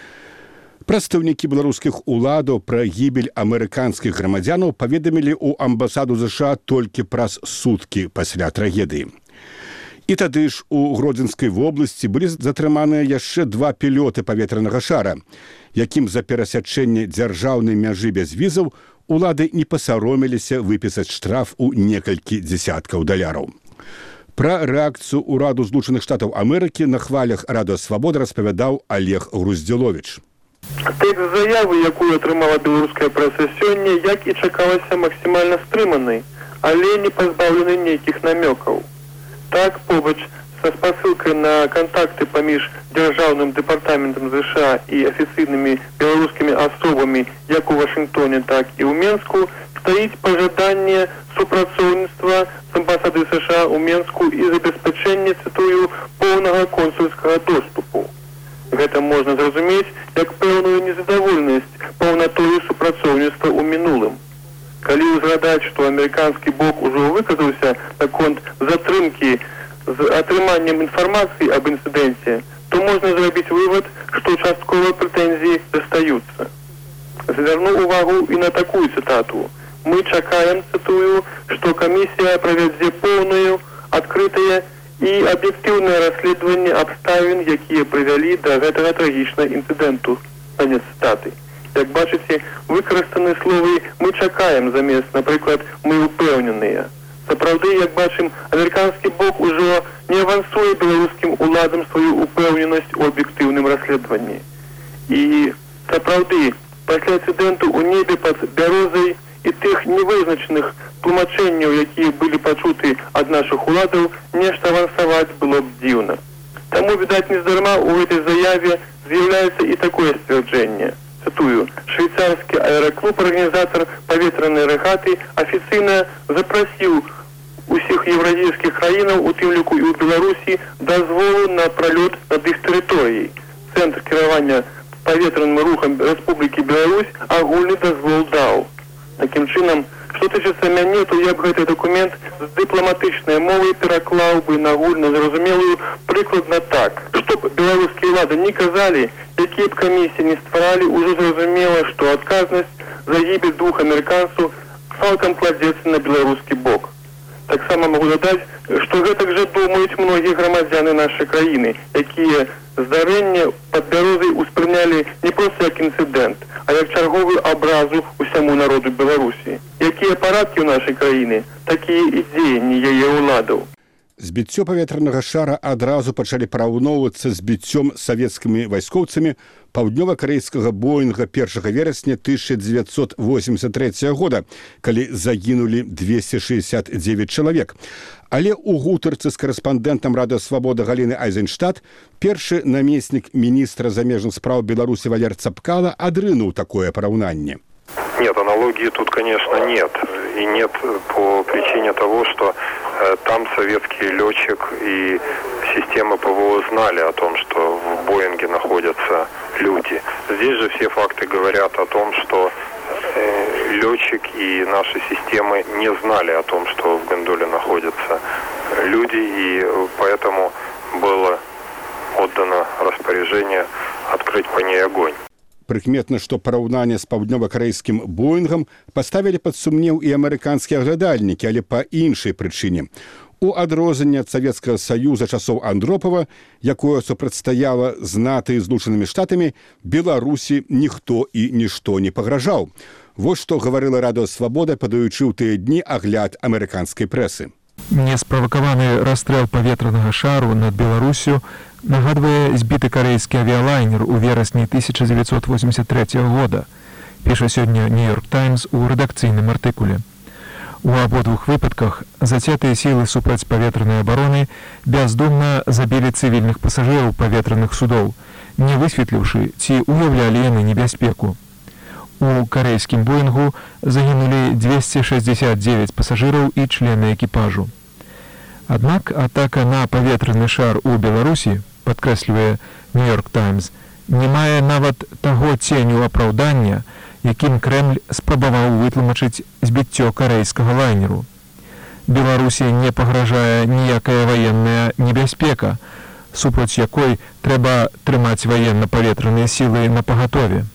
Прадстаўнікі беларускіх уладаў пра гібель амерыканскіх грамадзянаў паведамілі ў амбасаду ЗША толькі праз суткі пасля трагедыі. І тады ж у Гродзенскай вобласці былі затрыманыя яшчэ два пілёты паветранага шара, якім за перасячэнне дзяржаўнай мяжы без візаў улады не пасаромеліся выпісаць штраф у некалькі дзесяткаў даляраў. Пра рэакцыю ўраду Злучаных Штатаў Амерыкі на хвалях Радыё Свабода распавядаў Олег Груздзіловіч. Тэкст заявы, якую атрымала беларуская прэса сёння, як і чакалася, максімальна стрыманай, але не пазбаўлены нейкіх намёкаў. Так, побач са спасылкай на кантакты паміж дзяржаўным дэпартаментам ЗША і афіцыйнымі беларускімі асобамі як у Вашынгтоне, так і ў Менску, стаіць пажаданне супрацоўніцтва з амбасады США ў Менску і забеспячэнне, цытую, поўнага консульскага доступу. Гэта можна зразумець як пэўную незадаволенасць паўнатою супрацоўніцтва ў мінулым. Калі ўзгадаць, што амерыканскі бок ужо выказаўся наконт затрымкі з атрыманнем інфармацыі аб інцыдэнце, то можна зрабіць вывад, што частковыя прэтэнзіі застаюцца. Звярну увагу і на такую цытату. Мы чакаем, цытую, што камісія правядзе поўную, адкрытае і аб'ектыўнае расследаванне абставін, якія прывялі да гэтага трагічнага інцыдэнту. Канец цытаты. Як бачыце, выкарыстаны словы «мы чакаем» замест, напрыклад, «мы упэўненыя». Сапраўды, як бачым, амерыканскі бок ужо не авансуе беларускім уладам сваю упэўненасць у аб'ектыўным расследаванні. І сапраўды, пасля інцыдэнту ў небе пад Бярозай і тых невызначаных тлумачэнняў, якія былі пачуты ад нашых уладаў, нешта авансаваць было б дзіўна. Таму, відаць, нездарма ў гэтай заяве з'яўляецца і такое сцвярджэнне. Цытую, швейцарскі аэраклуб, арганізатар паветранай рэгаты, афіцыйна запрасіў усіх еўразійскіх краінаў, у тым ліку і ў Беларусі, дазволу на пралёт над іх тэрыторыяй. Цэнтр кіравання паветраным рухам Рэспублікі Беларусь агульны дазвол даў. Такім чынам, што тычыцца мяне, то я б гэты дакумент з дыпламатычнай мовай пераклаў бы на агульна зразумелую прыкладна так. Што б беларускія ўлады не казалі, якія б камісіі не стваралі, ужо зразумела, што адказнасць за гібель двух амерыканцаў цалкам кладзецца на беларускі бок. Таксама магу дадаць, што гэтак жа думаюць многія грамадзяны нашай краіны, якія здарэнне пад Бярозай успрынялі не проста як інцыдэнт, а як чарговую абразу ўсяму народу Беларусі. Якія парадкі ў нашай краіны, такія і дзеянні яе ўладаў. Збіццё паветранага шара адразу пачалі параўноўвацца з біццём савецкімі вайскоўцамі паўднёва-карэйскага Боінга першага верасня тысяча дзевяцьсот восемьдесят третьего года, калі загінулі двести шестьдесят девять чалавек. Але ў гутарцы з карэспандэнтам Радыё Свабода Галіны Айзенштадт першы намеснік міністра замежных спраў Беларусі Валер Цапкала адрынуў такое параўнанне. Нет, аналогии тут, конечно, нет. И нет по причине того, что э, там советский летчик и система ПВО знали о том, что в Боинге находятся люди. Здесь же все факты говорят о том, что э, летчик и наши системы не знали о том, что в гондоле находятся люди, и поэтому было отдано распоряжение открыть по ней огонь. Прыкметна, што параўнанне з паўднёва-карэйскім Боінгам паставілі пад сумнеў і амерыканскія глядальнікі, але па іншай прычыне. У адрозненне ад Савецкага Саюза часоў Андропава, якое супрацьстаяла з НАТО і Злучанымі Штатамі, Беларусі ніхто і нішто не пагражаў. Вось што гаварыла Радыё Свабода, падаючы ў тыя дні агляд амерыканскай прэсы. Несправакаваны расстрэл паветранага шару над Беларусю нагадвае збіты карэйскі авіялайнер у верасні тысяча дзевяцьсот восемьдесят третьего года, піша сёння Нью-Йорк Таймс у рэдакцыйным артыкуле. У абодвух выпадках зацятыя сілы супрацьпаветранай абароны бяздумна забілі цывільных пасажыраў паветраных судоў, не высветліўшы, ці уяўлялі яны небяспеку. У карэйскім Боінгу загінулі двести шестьдесят девять пасажыраў і члены экіпажу. Аднак атака на паветраны шар у Беларусі, падкрэслівае Нью-Йорк Таймс, не мае нават таго ценю апраўдання, якім Крэмль спрабаваў вытлумачыць збіццё карэйскага лайнеру. Беларусі не пагражае ніякая ваенная небяспека, супраць якой трэба трымаць ваенна-паветраныя сілы напагатове.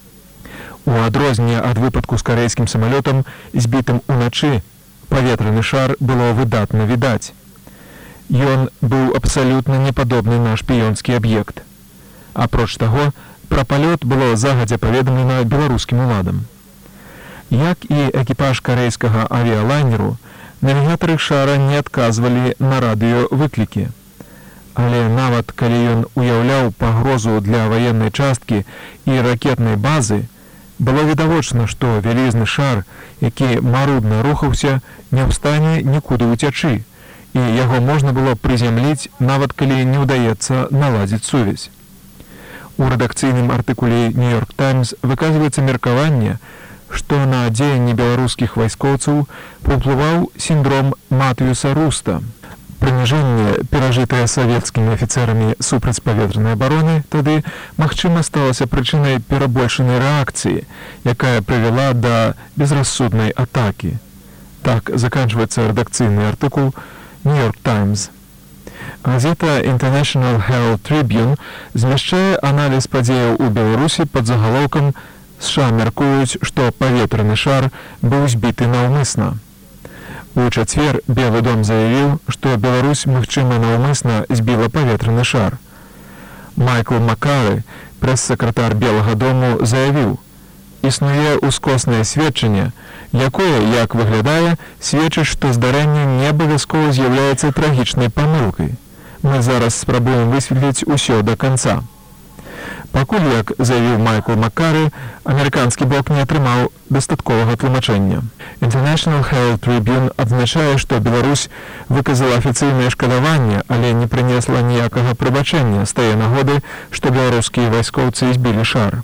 У адрозненне ад выпадку з карэйскім самалётам, збітым уначы, паветраны шар было выдатна відаць. Ён быў абсалютна не падобны на шпіёнскі аб'ект. Апроч таго, пра палёт было загадзя паведамлена беларускім уладам. Як і экіпаж карэйскага авіялайнеру, навігатары шара не адказвалі на радыёвыклікі. Але нават калі ён уяўляў пагрозу для ваеннай часткі і ракетнай базы, было відавочна, што вялізны шар, які марудна рухаўся, не ў стане нікуды ўцячы, і яго можна было прызямліць, нават калі не ўдаецца наладзіць сувязь. У рэдакцыйным артыкуле Нью-Йорк Таймс выказваецца меркаванне, што на дзеянні беларускіх вайскоўцаў паўплываў сіндром Матыюса Руста. Прыніжэнне, перажытае савецкімі афіцэрамі супрацьпаветранай абароны, тады, магчыма, сталася прычынай перабольшанай рэакцыі, якая прывяла да безрассуднай атакі. Так заканчваецца рэдакцыйны артыкул Нью-Йорк Таймс. Газета International Herald Tribune змяшчае аналіз падзеяў у Беларусі пад загалоўкам «США мяркуюць, што паветраны шар быў збіты наўмысна». У чацвер Белы дом заявіў, што Беларусь, магчыма, наўмысна збіла паветраны шар. Майкл Макары, прэс-сакратар Белага дому, заявіў: «Існуе ускоснае сведчанне, якое, як выглядае, сведчыць, што здарэнне не абавязкова з'яўляецца трагічнай памылкай. Мы зараз спрабуем высветліць усё да канца». Пакуль, як заявіў Майкл Макары, амерыканскі бок не атрымаў дастатковага тлумачэння. International Herald Tribune адзначае, што Беларусь выказала афіцыйнае шкадаванне, але не прынесла ніякага прабачэння з тае нагоды, што беларускія вайскоўцы збілі шар.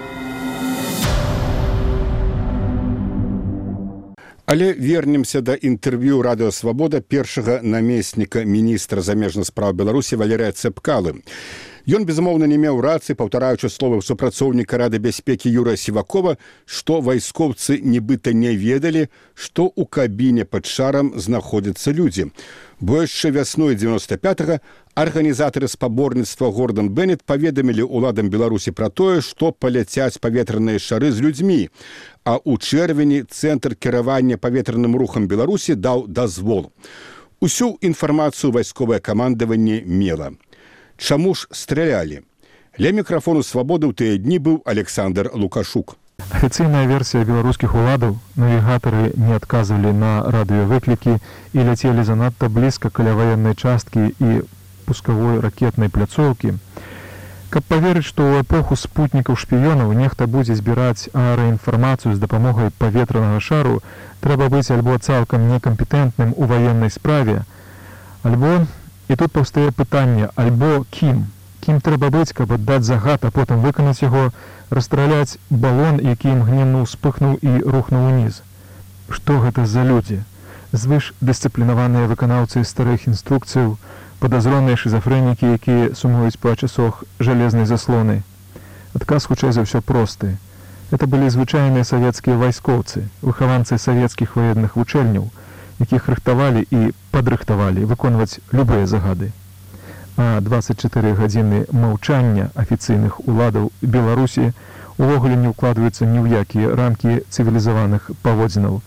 Але вернемся да інтэрв'ю Радыё Свабода першага намесніка міністра замежных спраў Беларусі Валерыя Цэпкалы. Ён, безумоўна, не меў рацыі, паўтараючы словы супрацоўніка Рады бяспекі Юрыя Сівакова, што вайскоўцы нібыта не ведалі, што ў кабіне пад шарам знаходзяцца людзі. Бо яшчэ вясной дзевяносто пятага арганізатары спаборніцтва Гордон Беннет паведамілі ўладам Беларусі пра тое, што паляцяць паветраныя шары з людзьмі, а ў чэрвені Цэнтр кіравання паветраным рухам Беларусі даў дазвол. Усю інфармацыю вайсковае камандаванне мела. Чаму ж стралялі? Ля мікрафону «Свабоды» ў тыя дні быў Александр Лукашук. Афіцыйная версія беларускіх уладаў: навігатары не адказвалі на радыёвыклікі і ляцелі занадта блізка каля ваеннай часткі і пускавой ракетнай пляцоўкі. Каб паверыць, што ў эпоху спутнікаў шпіёнаў нехта будзе збіраць аэраінфармацыю з дапамогай паветранага шару, трэба быць альбо цалкам некампетэнтным у ваеннай справе, альбо, і тут паўстае пытанне, альбо кім? Кім трэба быць, каб аддаць загад, а потым выканаць яго, расстраляць балон, які імгненна ўспыхнуў і рухнуў уніз. Што гэта за людзі? Звыш дысцыплінаваныя выканаўцы старых інструкцыяў, падазроныя шызафрэнікі, якія сумуюць па часах жалезнай заслоны. Адказ хутчэй за ўсё просты. Это былі звычайныя савецкія вайскоўцы, выхаванцы савецкіх ваенных вучэльняў, якіх рыхтавалі і падрыхтавалі выконваць любыя загады. А дваццаць чатыры гадзіны маўчання афіцыйных уладаў Беларусі увогуле не ўкладваюцца ні ў якія рамкі цывілізаваных паводзінаў,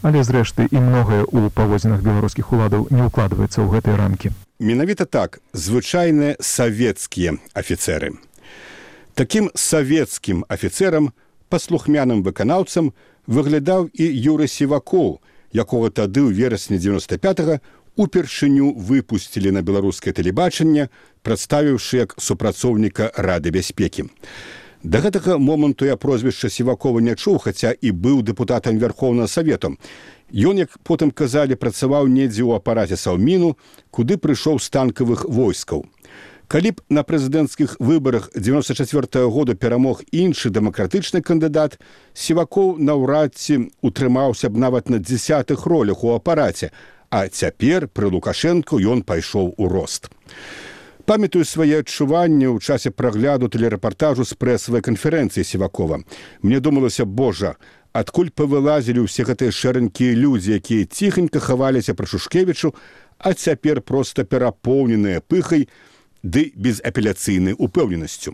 але зрэшты і многае ў паводзінах беларускіх уладаў не ўкладваецца ў гэтыя рамкі. Менавіта так, звычайныя савецкія афіцэры. Такім савецкім афіцэрам, паслухмяным выканаўцам выглядаў і Юрый Сівакоў, якога тады ў верасні дзевяноста пятага упершыню выпусцілі на беларускае тэлебачанне, прадставіўшы як супрацоўніка Рады бяспекі. Да гэтага моманту я прозвішча Сівакова не чуў, хаця і быў дэпутатам Вярхоўнага Савету. Ён, як потым казалі, працаваў недзе ў апараце Саўміну, куды прыйшоў з танкавых войскаў. Калі б на прэзідэнцкіх выбарах дзевяноста чацвёртага года перамог іншы дэмакратычны кандыдат, Сівакоў наўрад ці утрымаўся б нават на дзесятых ролях у апараце, а цяпер пры Лукашэнку ён пайшоў у рост. Памятаю свае адчуванні ў часе прагляду тэлерэпартажу з прэсавай канферэнцыі Сівакова. Мне думалася, божа, адкуль павылазілі ўсе гэтыя шэранькія людзі, якія ціхенька хаваліся пры Шушкевічу, а цяпер проста перапоўненыя пыхай ды безапеляцыйнай упэўненасцю.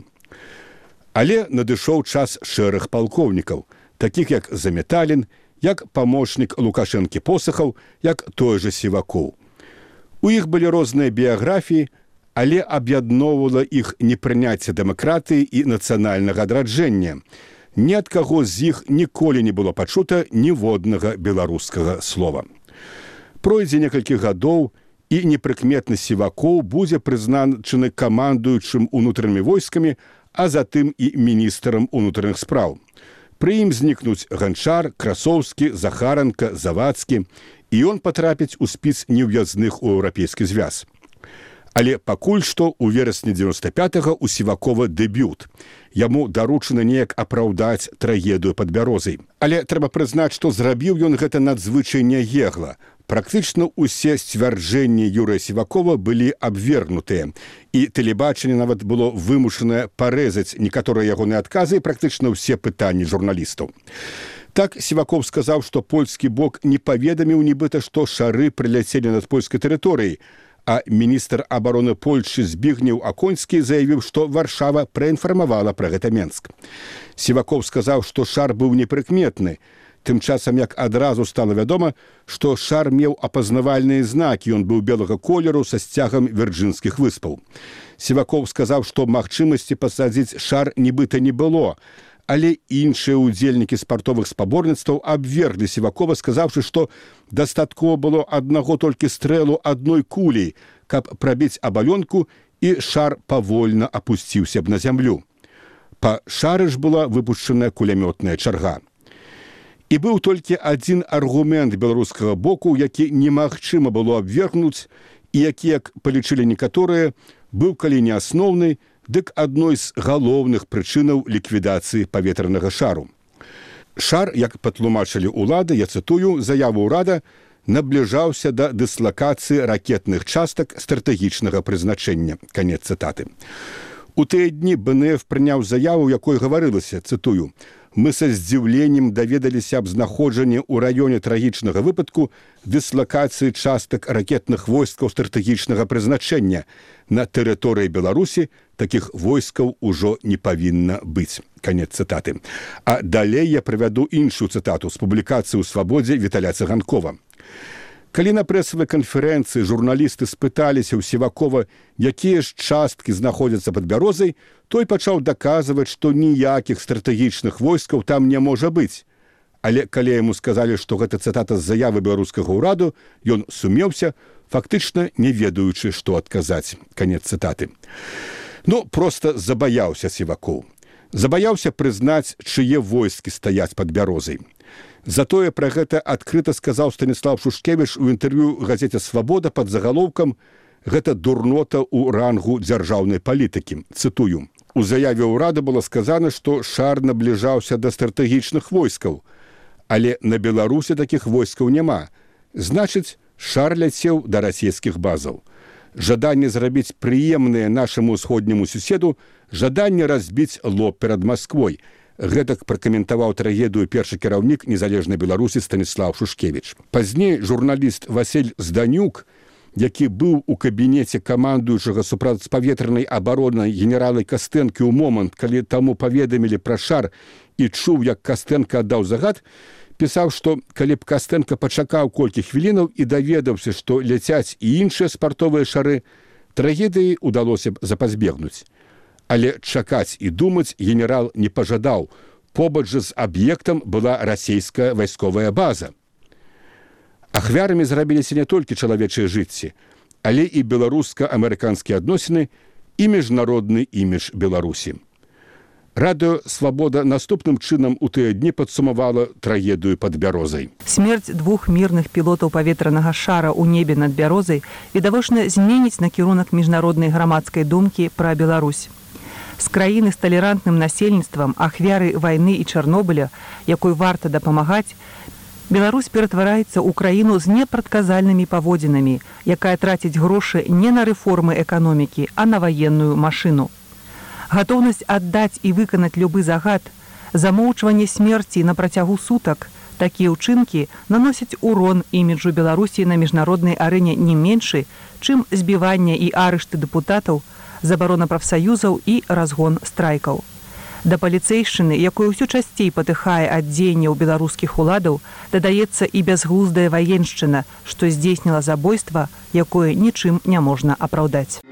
Але надышоў час шэрых палкоўнікаў, такіх як Заметалін, як памочнік Лукашэнкі Посахаў, як той жа Сівакоў. У іх былі розныя біяграфіі, але аб'ядноўвала іх непрыняцце дэмакратыі і нацыянальнага адраджэння. Ні ад каго з іх ніколі не было пачута ніводнага беларускага слова. Пройдзе некалькі гадоў, і непрыкметны Сівакоў будзе прызначаны камандуючым унутранымі войскамі, а затым і міністрам унутраных спраў. Пры ім знікнуць Ганчар, Красоўскі, Захаранка, Завадскі, і ён патрапіць у спіс неўязных у Еўрапейскі звяз. Але пакуль што ў верасні дзевяноста пятага ў Сівакова дэбют. Яму даручана неяк апраўдаць трагедыю пад Бярозай. Але трэба прызнаць, што зрабіў ён гэта надзвычай няегла. Практычна ўсе сцвярджэнні Юрыя Сівакова былі абвергнутыя, і тэлебачанне нават было вымушанае парэзаць некаторыя ягоныя адказы і практычна ўсе пытанні журналістаў. Так Сіваков сказаў, што польскі бок не паведаміў нібыта, што шары прыляцелі над польскай тэрыторыяй, а міністр абароны Польшчы Збігнеў Аконскі заявіў, што Варшава праінфармавала пра гэта Менск. Сіваков сказаў, што шар быў непрыкметны. Тым часам, як адразу стала вядома, што шар меў апазнавальныя знакі, ён быў белага колеру са сцягам Вірджынскіх выспаў. Сіваков сказаў, што магчымасці пасадзіць шар нібыта не было, але іншыя ўдзельнікі спартовых спаборніцтваў абверглі Сівакова, сказаўшы, што дастаткова было аднаго толькі стрэлу адной кулей, каб прабіць абалёнку, і шар павольна апусціўся б на зямлю. Па шары ж была выпушчаная кулямётная чарга. І быў толькі адзін аргумент беларускага боку, які немагчыма было абвергнуць, і які, як палічылі некаторыя, быў калі не асноўны, дык адной з галоўных прычынаў ліквідацыі паветранага шару. Шар, як патлумачылі ўлады, я цытую, заяву ўрада, набліжаўся да дыслакацыі ракетных частак стратэгічнага прызначэння. Канец цытаты. У тыя дні бэ эн эф прыняў заяву, якой гаварылася, цытую, «Мы са здзіўленнем даведаліся аб знаходжанні ў раёне трагічнага выпадку дыслакацыі частак ракетных войскаў стратэгічнага прызначэння. На тэрыторыі Беларусі такіх войскаў ужо не павінна быць». Канец цытаты. А далей я прывяду іншую цытату з публікацыі ў «Свабодзе» Віталя Цыганкова. Калі на прэсавай канферэнцыі журналісты спыталіся ў Сівакова, якія ж часткі знаходзяцца пад Бярозай, той пачаў даказваць, што ніякіх стратэгічных войскаў там не можа быць. Але калі яму сказалі, што гэта цытата з заявы беларускага ўраду, ён сумеўся, фактычна не ведаючы, што адказаць. Канец цытаты. Ну, проста забаяўся Сівакоў. Забаяўся прызнаць, чые войскі стаяць пад Бярозай. Затое пра гэта адкрыта сказаў Станіслав Шушкевіч у інтэрв'ю газеце «Свабода» пад загалоўкам «Гэта дурнота ў рангу дзяржаўнай палітыкі». Цытую. У заяве ўрада было сказана, што шар набліжаўся да стратэгічных войскаў, але на Беларусі такіх войскаў няма. Значыць, шар ляцеў да расійскіх базаў. Жаданне зрабіць прыемнае нашаму ўсходняму суседу, жаданне разбіць лоб перад Масквой. Гэтак пракаментаваў трагедыю першы кіраўнік незалежнай Беларусі Станіслав Шушкевіч. Пазней журналіст Васіль Зданюк, які быў у кабінеце камандуючага супрацьпаветранай абароны генерала Кастэнкі ў момант, калі таму паведамілі пра шар і чуў, як Кастэнка аддаў загад, пісаў, што калі б Кастэнка пачакаў колькі хвілінаў і даведаўся, што ляцяць і іншыя спартовыя шары, трагедыі ўдалося б запазбегнуць. Але чакаць і думаць генерал не пажадаў. Побач жа з аб'ектам была расійская вайсковая база. Ахвярамі зрабіліся не толькі чалавечыя жыцці, але і беларуска-амерыканскія адносіны і міжнародны імідж Беларусі. Радыё «Свабода» наступным чынам у тыя дні падсумавала трагедыю пад Бярозай. Смерць двух мірных пілотаў паветранага шара ў небе над Бярозай відавочна зменіць накірунак міжнароднай грамадскай думкі пра Беларусь. З краіны з талерантным насельніцтвам, ахвяры вайны і Чарнобыля, якой варта дапамагаць, Беларусь ператвараецца ў краіну з непрадказальнымі паводзінамі, якая траціць грошы не на рэформы эканомікі, а на ваенную машыну. Гатоўнасць аддаць і выканаць любы загад, замоўчванне смерці на працягу сутак, такія ўчынкі наносяць урон іміджу Беларусі на міжнароднай арэне не меншы, чым збіванне і арышты дэпутатаў, забарона прафсаюзаў і разгон страйкаў. Да паліцэйшчыны, якой усё часцей патыхае ад дзеянняў беларускіх уладаў, дадаецца і бязглуздая ваеншчына, што здзейсніла забойства, якое нічым не можна апраўдаць.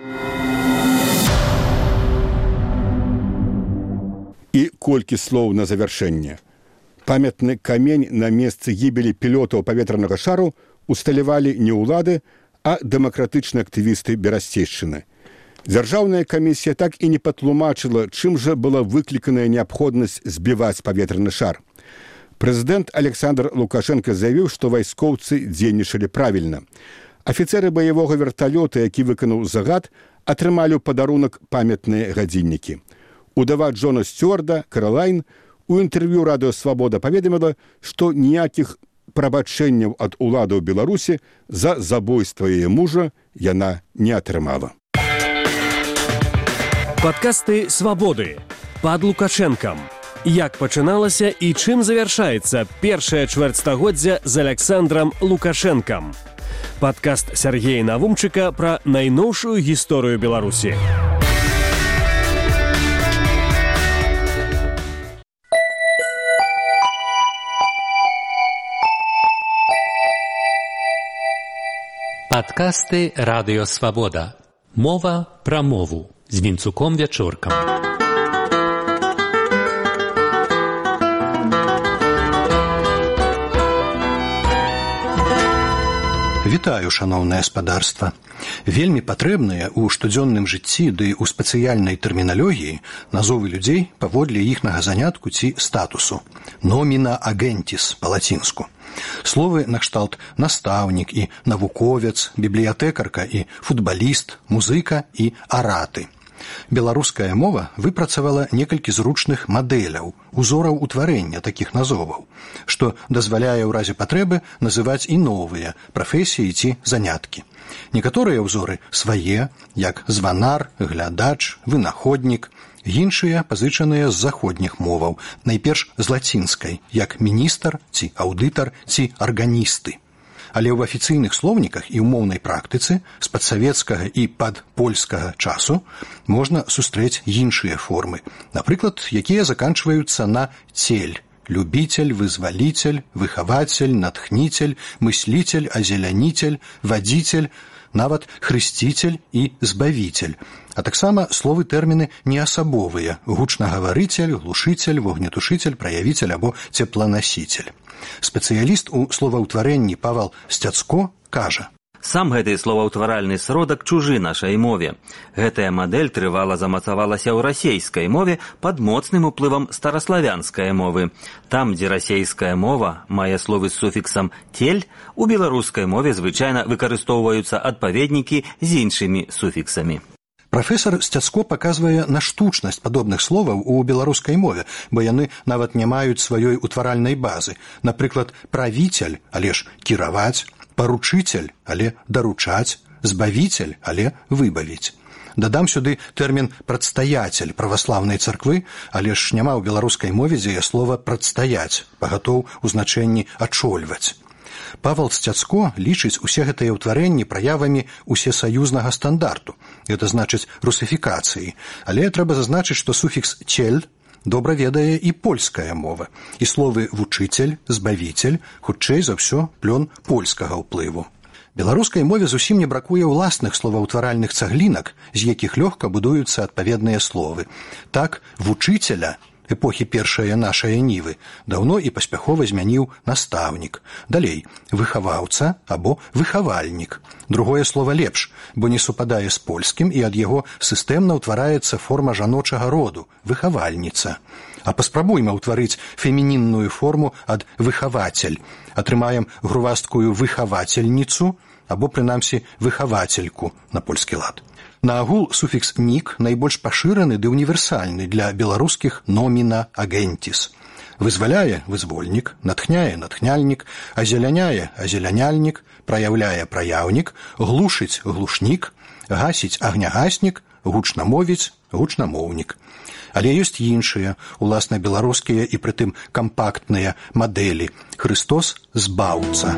І колькі слоў на завяршэнне. Памятны камень на месцы гібелі пілотаў паветранага шару усталявалі не ўлады, а дэмакратычныя актывісты берасцейшчыны. Дзяржаўная камісія так і не патлумачыла, чым жа была выкліканая неабходнасць збіваць паветраны шар. Прэзідэнт Александр Лукашенко заявіў, што вайскоўцы дзейнічалі правільна. Афіцэры баявога верталёта, які выканаў загад, атрымалі ў падарунак памятныя гадзіннікі. Удава Джона Стюарда, Каролайн, у інтэрв'ю радыё «Свабода» паведаміла, што ніякіх прабачэнняў ад уладаў Беларусі за забойства яе мужа яна не атрымала. Падкасты «Свабоды» пад Лукашэнкам. Як пачыналася і чым завяршаецца першае чвэрцьстагоддзя з Александрам Лукашэнкам. Падкаст Сяргея Навумчыка пра найноўшую гісторыю Беларусі. Падкасты «Радыё Свабода». Мова пра мову з Вінцуком Вячоркам. Вітаю, шаноўнае спадарства. Вельмі патрэбныя ў штодзённым жыцці ды ў спецыяльнай тэрміналогіі назовы людзей паводле іхнага занятку ці статусу. Номіна агентіс па-лацінску. Словы накшталт настаўнік і навуковец, бібліятэкарка і футбаліст, музыка і араты. Беларуская мова выпрацавала некалькі зручных мадэляў, узораў утварэння такіх назоваў, што дазваляе ў разе патрэбы называць і новыя прафесіі ці заняткі. Некаторыя ўзоры свае, як званар, глядач, вынаходнік, іншыя пазычаныя з заходніх моваў, найперш з лацінскай, як міністр ці аўдытар ці арганісты. Але ў афіцыйных слоўніках і ў моўнай практыцы з падсавецкага і падпольскага часу можна сустрэць іншыя формы, напрыклад, якія заканчваюцца на цель. Любитель, вызвалитель, выхаватель, натхнитель, мыслитель, озелянитель, водитель, нават хрысцитель і збавитель. А таксама словы тэрміны неасабовыя: гучнагаварыцель, глушитель, вогнетушитель, праявитель або цепланаситель. Спецыяліст у словаўтварэнні Павал Сцяцко кажа: Сам гэты словаўтваральны сродак чужы нашай мове. Гэтая мадэль трывала замацавалася ў расейскай мове пад моцным уплывам стараславянскай мовы. Там, дзе расейская мова мае словы з суфіксам «тель», у беларускай мове звычайна выкарыстоўваюцца адпаведнікі з іншымі суфіксамі. Прафесар Сцяцко паказвае на штучнасць падобных словаў у беларускай мове, бо яны нават не маюць сваёй утваральнай базы. Напрыклад, правіцель, але ж кіраваць, паручитель, але даручаць, збавитель, але выбавіць. Дадам сюды тэрмін «прадстаятель» праваслаўнай царквы, але ж няма ў беларускай мове дзеяслова «прадстаяць», пагатоў у значэнні «ачольваць». Павал Сцяцко лічыць усе гэтыя ўтварэнні праявамі усесаюзнага стандарту, гэта значыць русыфікацыі, але трэба зазначыць, што суфікс «цель» добра ведае і польская мова, і словы «вучыцель», «збавіцель» хутчэй за ўсё плён польскага ўплыву. Беларускай мове зусім не бракуе ўласных словаўтваральных цаглінак, з якіх лёгка будуюцца адпаведныя словы. Так, «вучыцеля» эпохі першае нашае нівы даўно і паспяхова змяніў настаўнік. Далей, выхаваўца або выхавальнік. Другое слова лепш, бо не супадае з польскім, і ад яго сістэмна ўтвараецца форма жаночага роду – выхавальніца. А паспрабуйма ўтварыць фемінінную форму ад выхавацель. Атрымаем грувасткую выхавацельніцу або, прынамсі, выхавацельку на польскі лад. Наагул суфікс «нік» найбольш пашыраны ды універсальны для беларускіх номіна агентіс. Вызваляе – вызвольнік, натхняе – натхняльнік, азеляняе – азеляняльнік, праяўляе – праяўнік, глушыць – глушнік, гасіць – агнягаснік, гучна мовіць – гучнамоўнік. Але ёсць іншыя, уласна беларускія і прытым кампактныя мадэлі. Хрыстос – збаўца.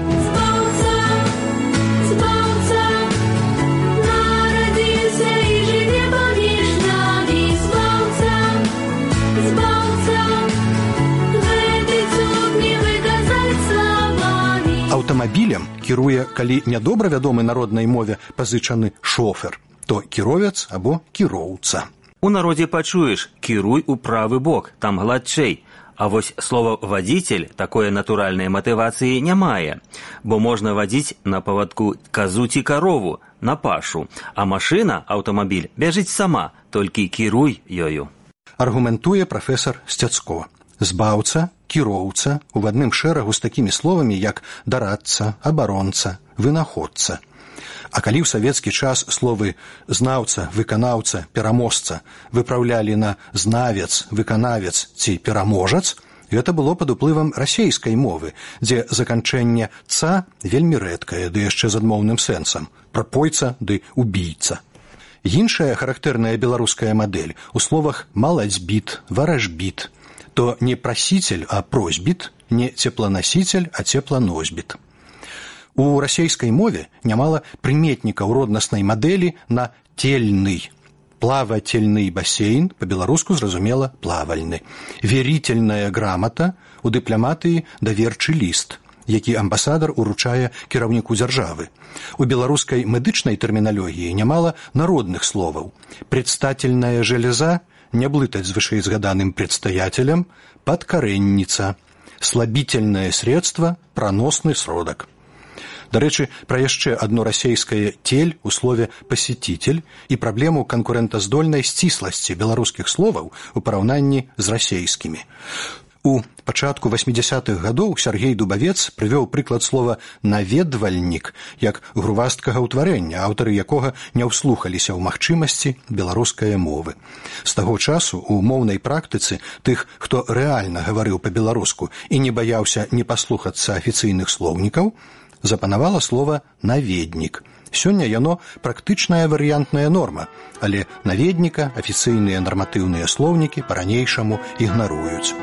Аўтамабілем кіруе, калі нядобра вядомы народнай мове пазычаны шофер, то кіровец або кіроўца. У народзе пачуеш «кіруй у правы бок», там гладчэй. А вось слова «вадзіцель» такое натуральнай матывацыі не мае, бо можна вадзіць на павадку казу ці карову, на пашу, а машына, аўтамабіль, бяжыць сама, толькі кіруй ёю. Аргументуе прафесар Сцяцко. Збаўца, кіроўца у адным шэрагу з такімі словамі, як дарадца, абаронца, вынаходца. А калі ў савецкі час словы «знаўца», «выканаўца», «пераможца» выпраўлялі на «знавец», «выканавец» ці «пераможац», гэта было пад уплывам расейскай мовы, дзе заканчэнне «ца» вельмі рэдкае, ды яшчэ з адмоўным сэнсам – прапойца ды убійца. Іншая характэрная беларуская мадэль у словах «маладзьбіт», «варажбіт», то не прасіцель, а просьбіт, не цепланасіцель, а цепланосьбіт. У расейскай мове нямала прыметнікаў роднаснай мадэлі на «тельны». Плавательны басейн, па-беларуску зразумела плавальны. Верительная грамата, у дыпламатыі даверчы ліст, які амбасадар уручае кіраўніку дзяржавы. У беларускай медычнай тэрміналогіі нямала народных словаў. Предстательная железа, не блытаць з вышэйзгаданым предстаятелем, падкарэнніца, слабительное средство, праносны сродак. Дарэчы, пра яшчэ адно расейскае «тель» у слове «пасетитель» і праблему канкурэнтаздольнай сцісласці беларускіх словаў у параўнанні з расейскімі. У пачатку васьмідзясятых гадоў Сяргей Дубавец прывёў прыклад слова «наведвальнік» як грувасткага ўтварэння, аўтары якога не ўслухаліся ў магчымасці беларускай мовы. З таго часу у моўнай практыцы тых, хто рэальна гаварыў па-беларуску і не баяўся не паслухацца афіцыйных слоўнікаў, запанавала слова «наведнік». Сёння яно практычная варыянтная норма, але наведніка афіцыйныя нарматыўныя слоўнікі па-ранейшаму ігнаруюць.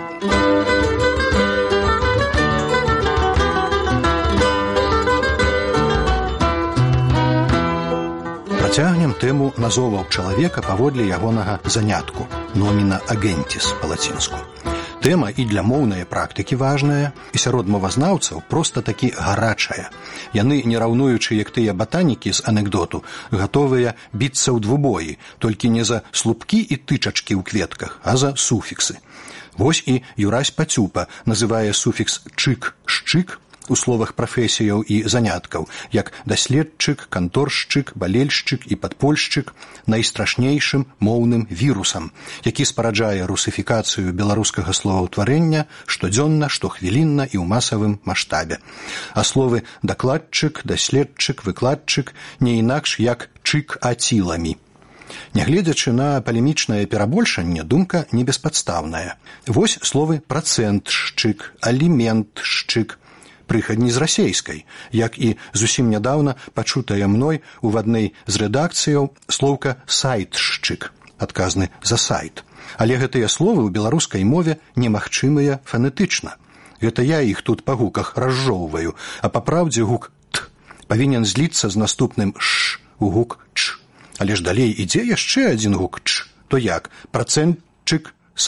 Працягнем тэму назоваў чалавека паводле ягонага занятку – номіна агентіс па-лацінску. Тэма і для моўнай практыкі важная, і сярод мовазнаўцаў проста такі гарачая. Яны, не раўнуючы, як тыя батанікі з анекдоту, гатовыя біцца ў двубоі, толькі не за слупкі і тычачкі ў кветках, а за суфіксы. Вось і Юрась Пацюпа называе суфікс «чык», «шчык» у словах прафесіяў і заняткаў, як даследчык, канторшчык, балельшчык і падпольшчык найстрашнейшым моўным вірусам, які спараджае русыфікацыю беларускага словаўтварэння штодзённа, штохвілінна і ў масавым маштабе. А словы дакладчык, даследчык, выкладчык не інакш як чык-аціламі. Нягледзячы на палемічнае перабольшанне, думка не беспадстаўная. Вось словы працэнтшчык, аліментшчык, прыхадні з расейскай, як і зусім нядаўна пачутая мной у адной з рэдакцыяў слоўка «сайтшчык», адказны за сайт. Але гэтыя словы ў беларускай мове немагчымыя фанетычна. Гэта я іх тут па гуках разжоўваю, а па праўдзе гук «т» павінен зліцца з наступным «ш» у гук «ч». Але ж далей ідзе яшчэ адзін гук «ч», то як працэнтчык, сайт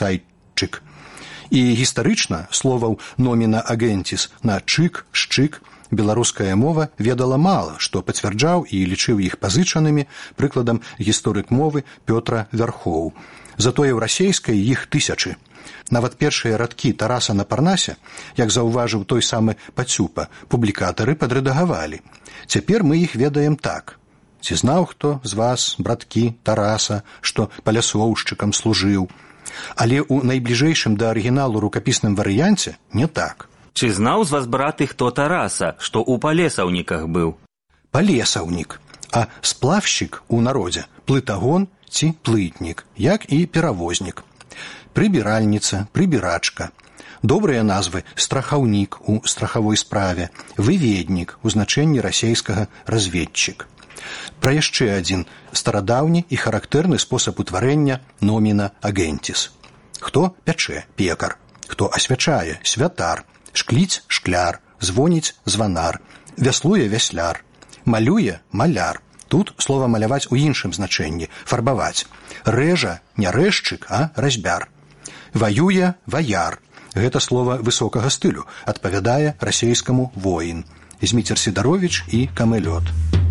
разведчык. І гістарычна словаў номіна агентіс на чык, шчык беларуская мова ведала мала, што пацвярджаў і лічыў іх пазычанымі, прыкладам гісторык мовы Пётра Вярхоў. Затое ў расейскай іх тысячы. Нават першыя радкі Тараса на Парнасе, як заўважыў той самы Пацюпа, публікатары падрэдагавалі. Цяпер мы іх ведаем так. Ці знаў хто з вас, браткі Тараса, што паляслоўшчыкам служыў? Але ў найбліжэйшым да арыгіналу рукапісным варыянце не так. Ці знаў з вас, браты, хто Тараса, што ў палесаўніках быў? Палесаўнік, а сплавшчык у народзе плытагон ці плытнік, як і перавознік. Прыбіральніца, прыбірачка. Добрыя назвы страхаўнік у страхавой справе, выведнік у значэнні расейскага разведчык. Пра яшчэ адзін старадаўні і характэрны спосаб утварэння номіна агентіс. Хто пячэ – пекар, хто асвячае – святар, шкліць – шкляр, звоніць – званар, вяслуе – вясляр, малюе – маляр. Тут слова маляваць у іншым значэнні – фарбаваць. Рэжа – не рэзчык, а разьбяр. Ваюе – ваяр. Гэта слова высокага стылю, адпавядае расейскаму воін. Зміцер Сідаровіч і Камэлёт.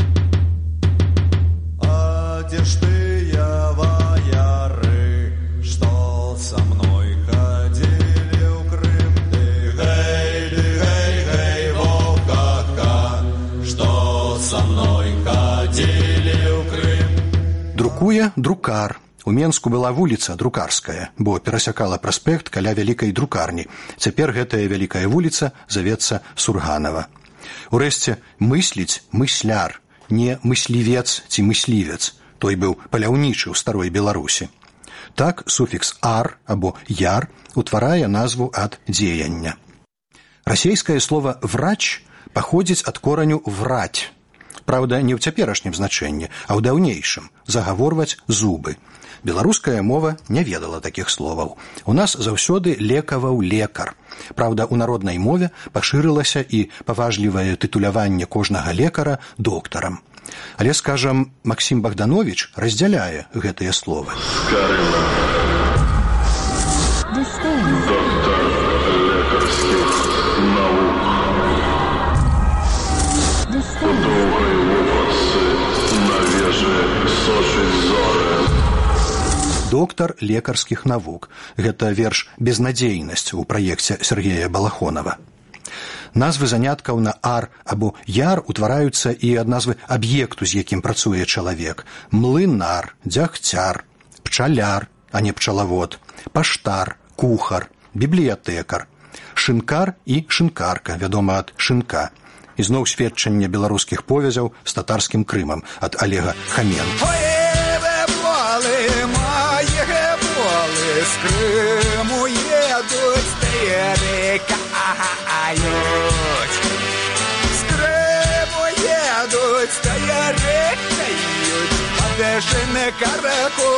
Где ж ты, я, вояры, что со мной ходили в Крым? Ты, гей, ты, гей, гей, волка, что со мной ходили в Крым? Друкуе друкар. У Менску была вуліца Друкарская, бо перасякала праспект каля вялікай друкарні. Цяпер гэтая вялікая вуліца завецца Сурганава. Урэшце, мысліць мысляр, не мыслівец ці мыслівец. Той быў паляўнічы ў старой Беларусі. Так суфікс «ар» або «яр» утварае назву ад дзеяння. Расейскае слова «врач» паходзіць ад кораню «враць». Праўда, не ў цяперашнім значэнні, а ў даўнейшым – загаворваць зубы. Беларуская мова не ведала такіх словаў. У нас заўсёды лекаваў лекар. Праўда, у народнай мове пашырылася і паважлівае тытуляванне кожнага лекара доктарам. Але, скажам, Максім Богданович раздзяляе гэтыя словы. Скарына. Доктор лекарскіх навук. У доўгай вопратцы на вежы сочыць зоры. Доктар лекарскіх навук. Гэта верш «Безнадзейнасць» у праекце Сергея Балахонова. Назвы заняткаў на «ар» або «яр» утвараюцца і ад назвы аб'екту, з якім працуе чалавек. Млынар, дзягцяр, пчаляр, а не пчалавод, паштар, кухар, бібліятэкар, шынкар і шынкарка, вядома ад шынка. І зноў сведчанне беларускіх повязяў з татарскім Крымам ад Олега Хаменко. С Крыму едут, старикают. С Крыму едут, старикают. Подъезжай караку,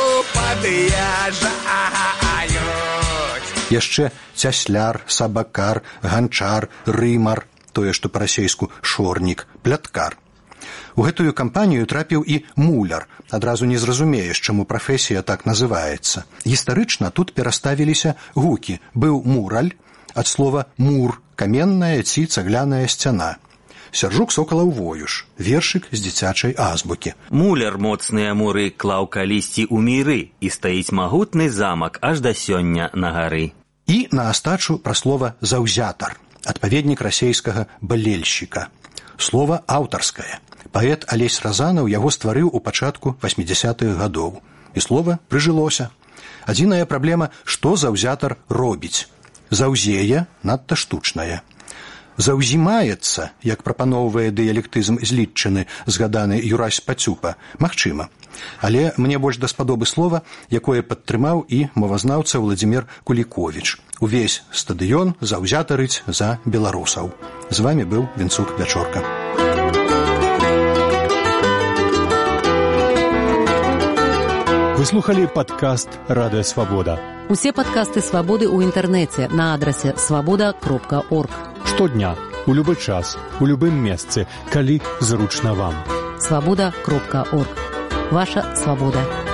подъезжают. Яшчэ цясляр, сабакар, ганчар, рымар, тое, што па-расейску шорнік, пляткар. У гэтую кампанію трапіў і муляр. Адразу не зразумееш, чаму прафесія так называецца. Гістарычна тут пераставіліся гукі. Быў мураль, ад слова мур, каменная ці цагляная сцяна. Сяржук Сокалаў Воюш, вершык з дзіцячай азбукі. Муляр моцныя муры клаў калісьці ў міры, і стаіць магутны замак аж да сёння на гары. І на астачу пра слова заўзятар, адпаведнік расейскага балельшчыка. Слова аўтарскае. Паэт Алесь Разанаў яго стварыў у пачатку васьмідзясятых гадоў. І слова прыжылося. Адзіная праблема, што заўзятар робіць. Заўзее надта штучнае. Заўзімаецца, як прапаноўвае дыялектызм злітчыны, згаданы Юрась Пацюпа, магчыма. Але мне больш даспадобы слова, якое падтрымаў і мовазнаўца Владзімір Куліковіч. Увесь стадыён заўзятарыць за беларусаў. З вамі быў Вінцук Вячорка. Вы слухали падкаст «Радыё Свабода». Усе падкасты «Свабоды» ў інтэрнэце на адрасе свабода кропка орг. Штодня, у любы час, у любым месцы, калі зручна вам. свабода кропка орг. Ваша свабода.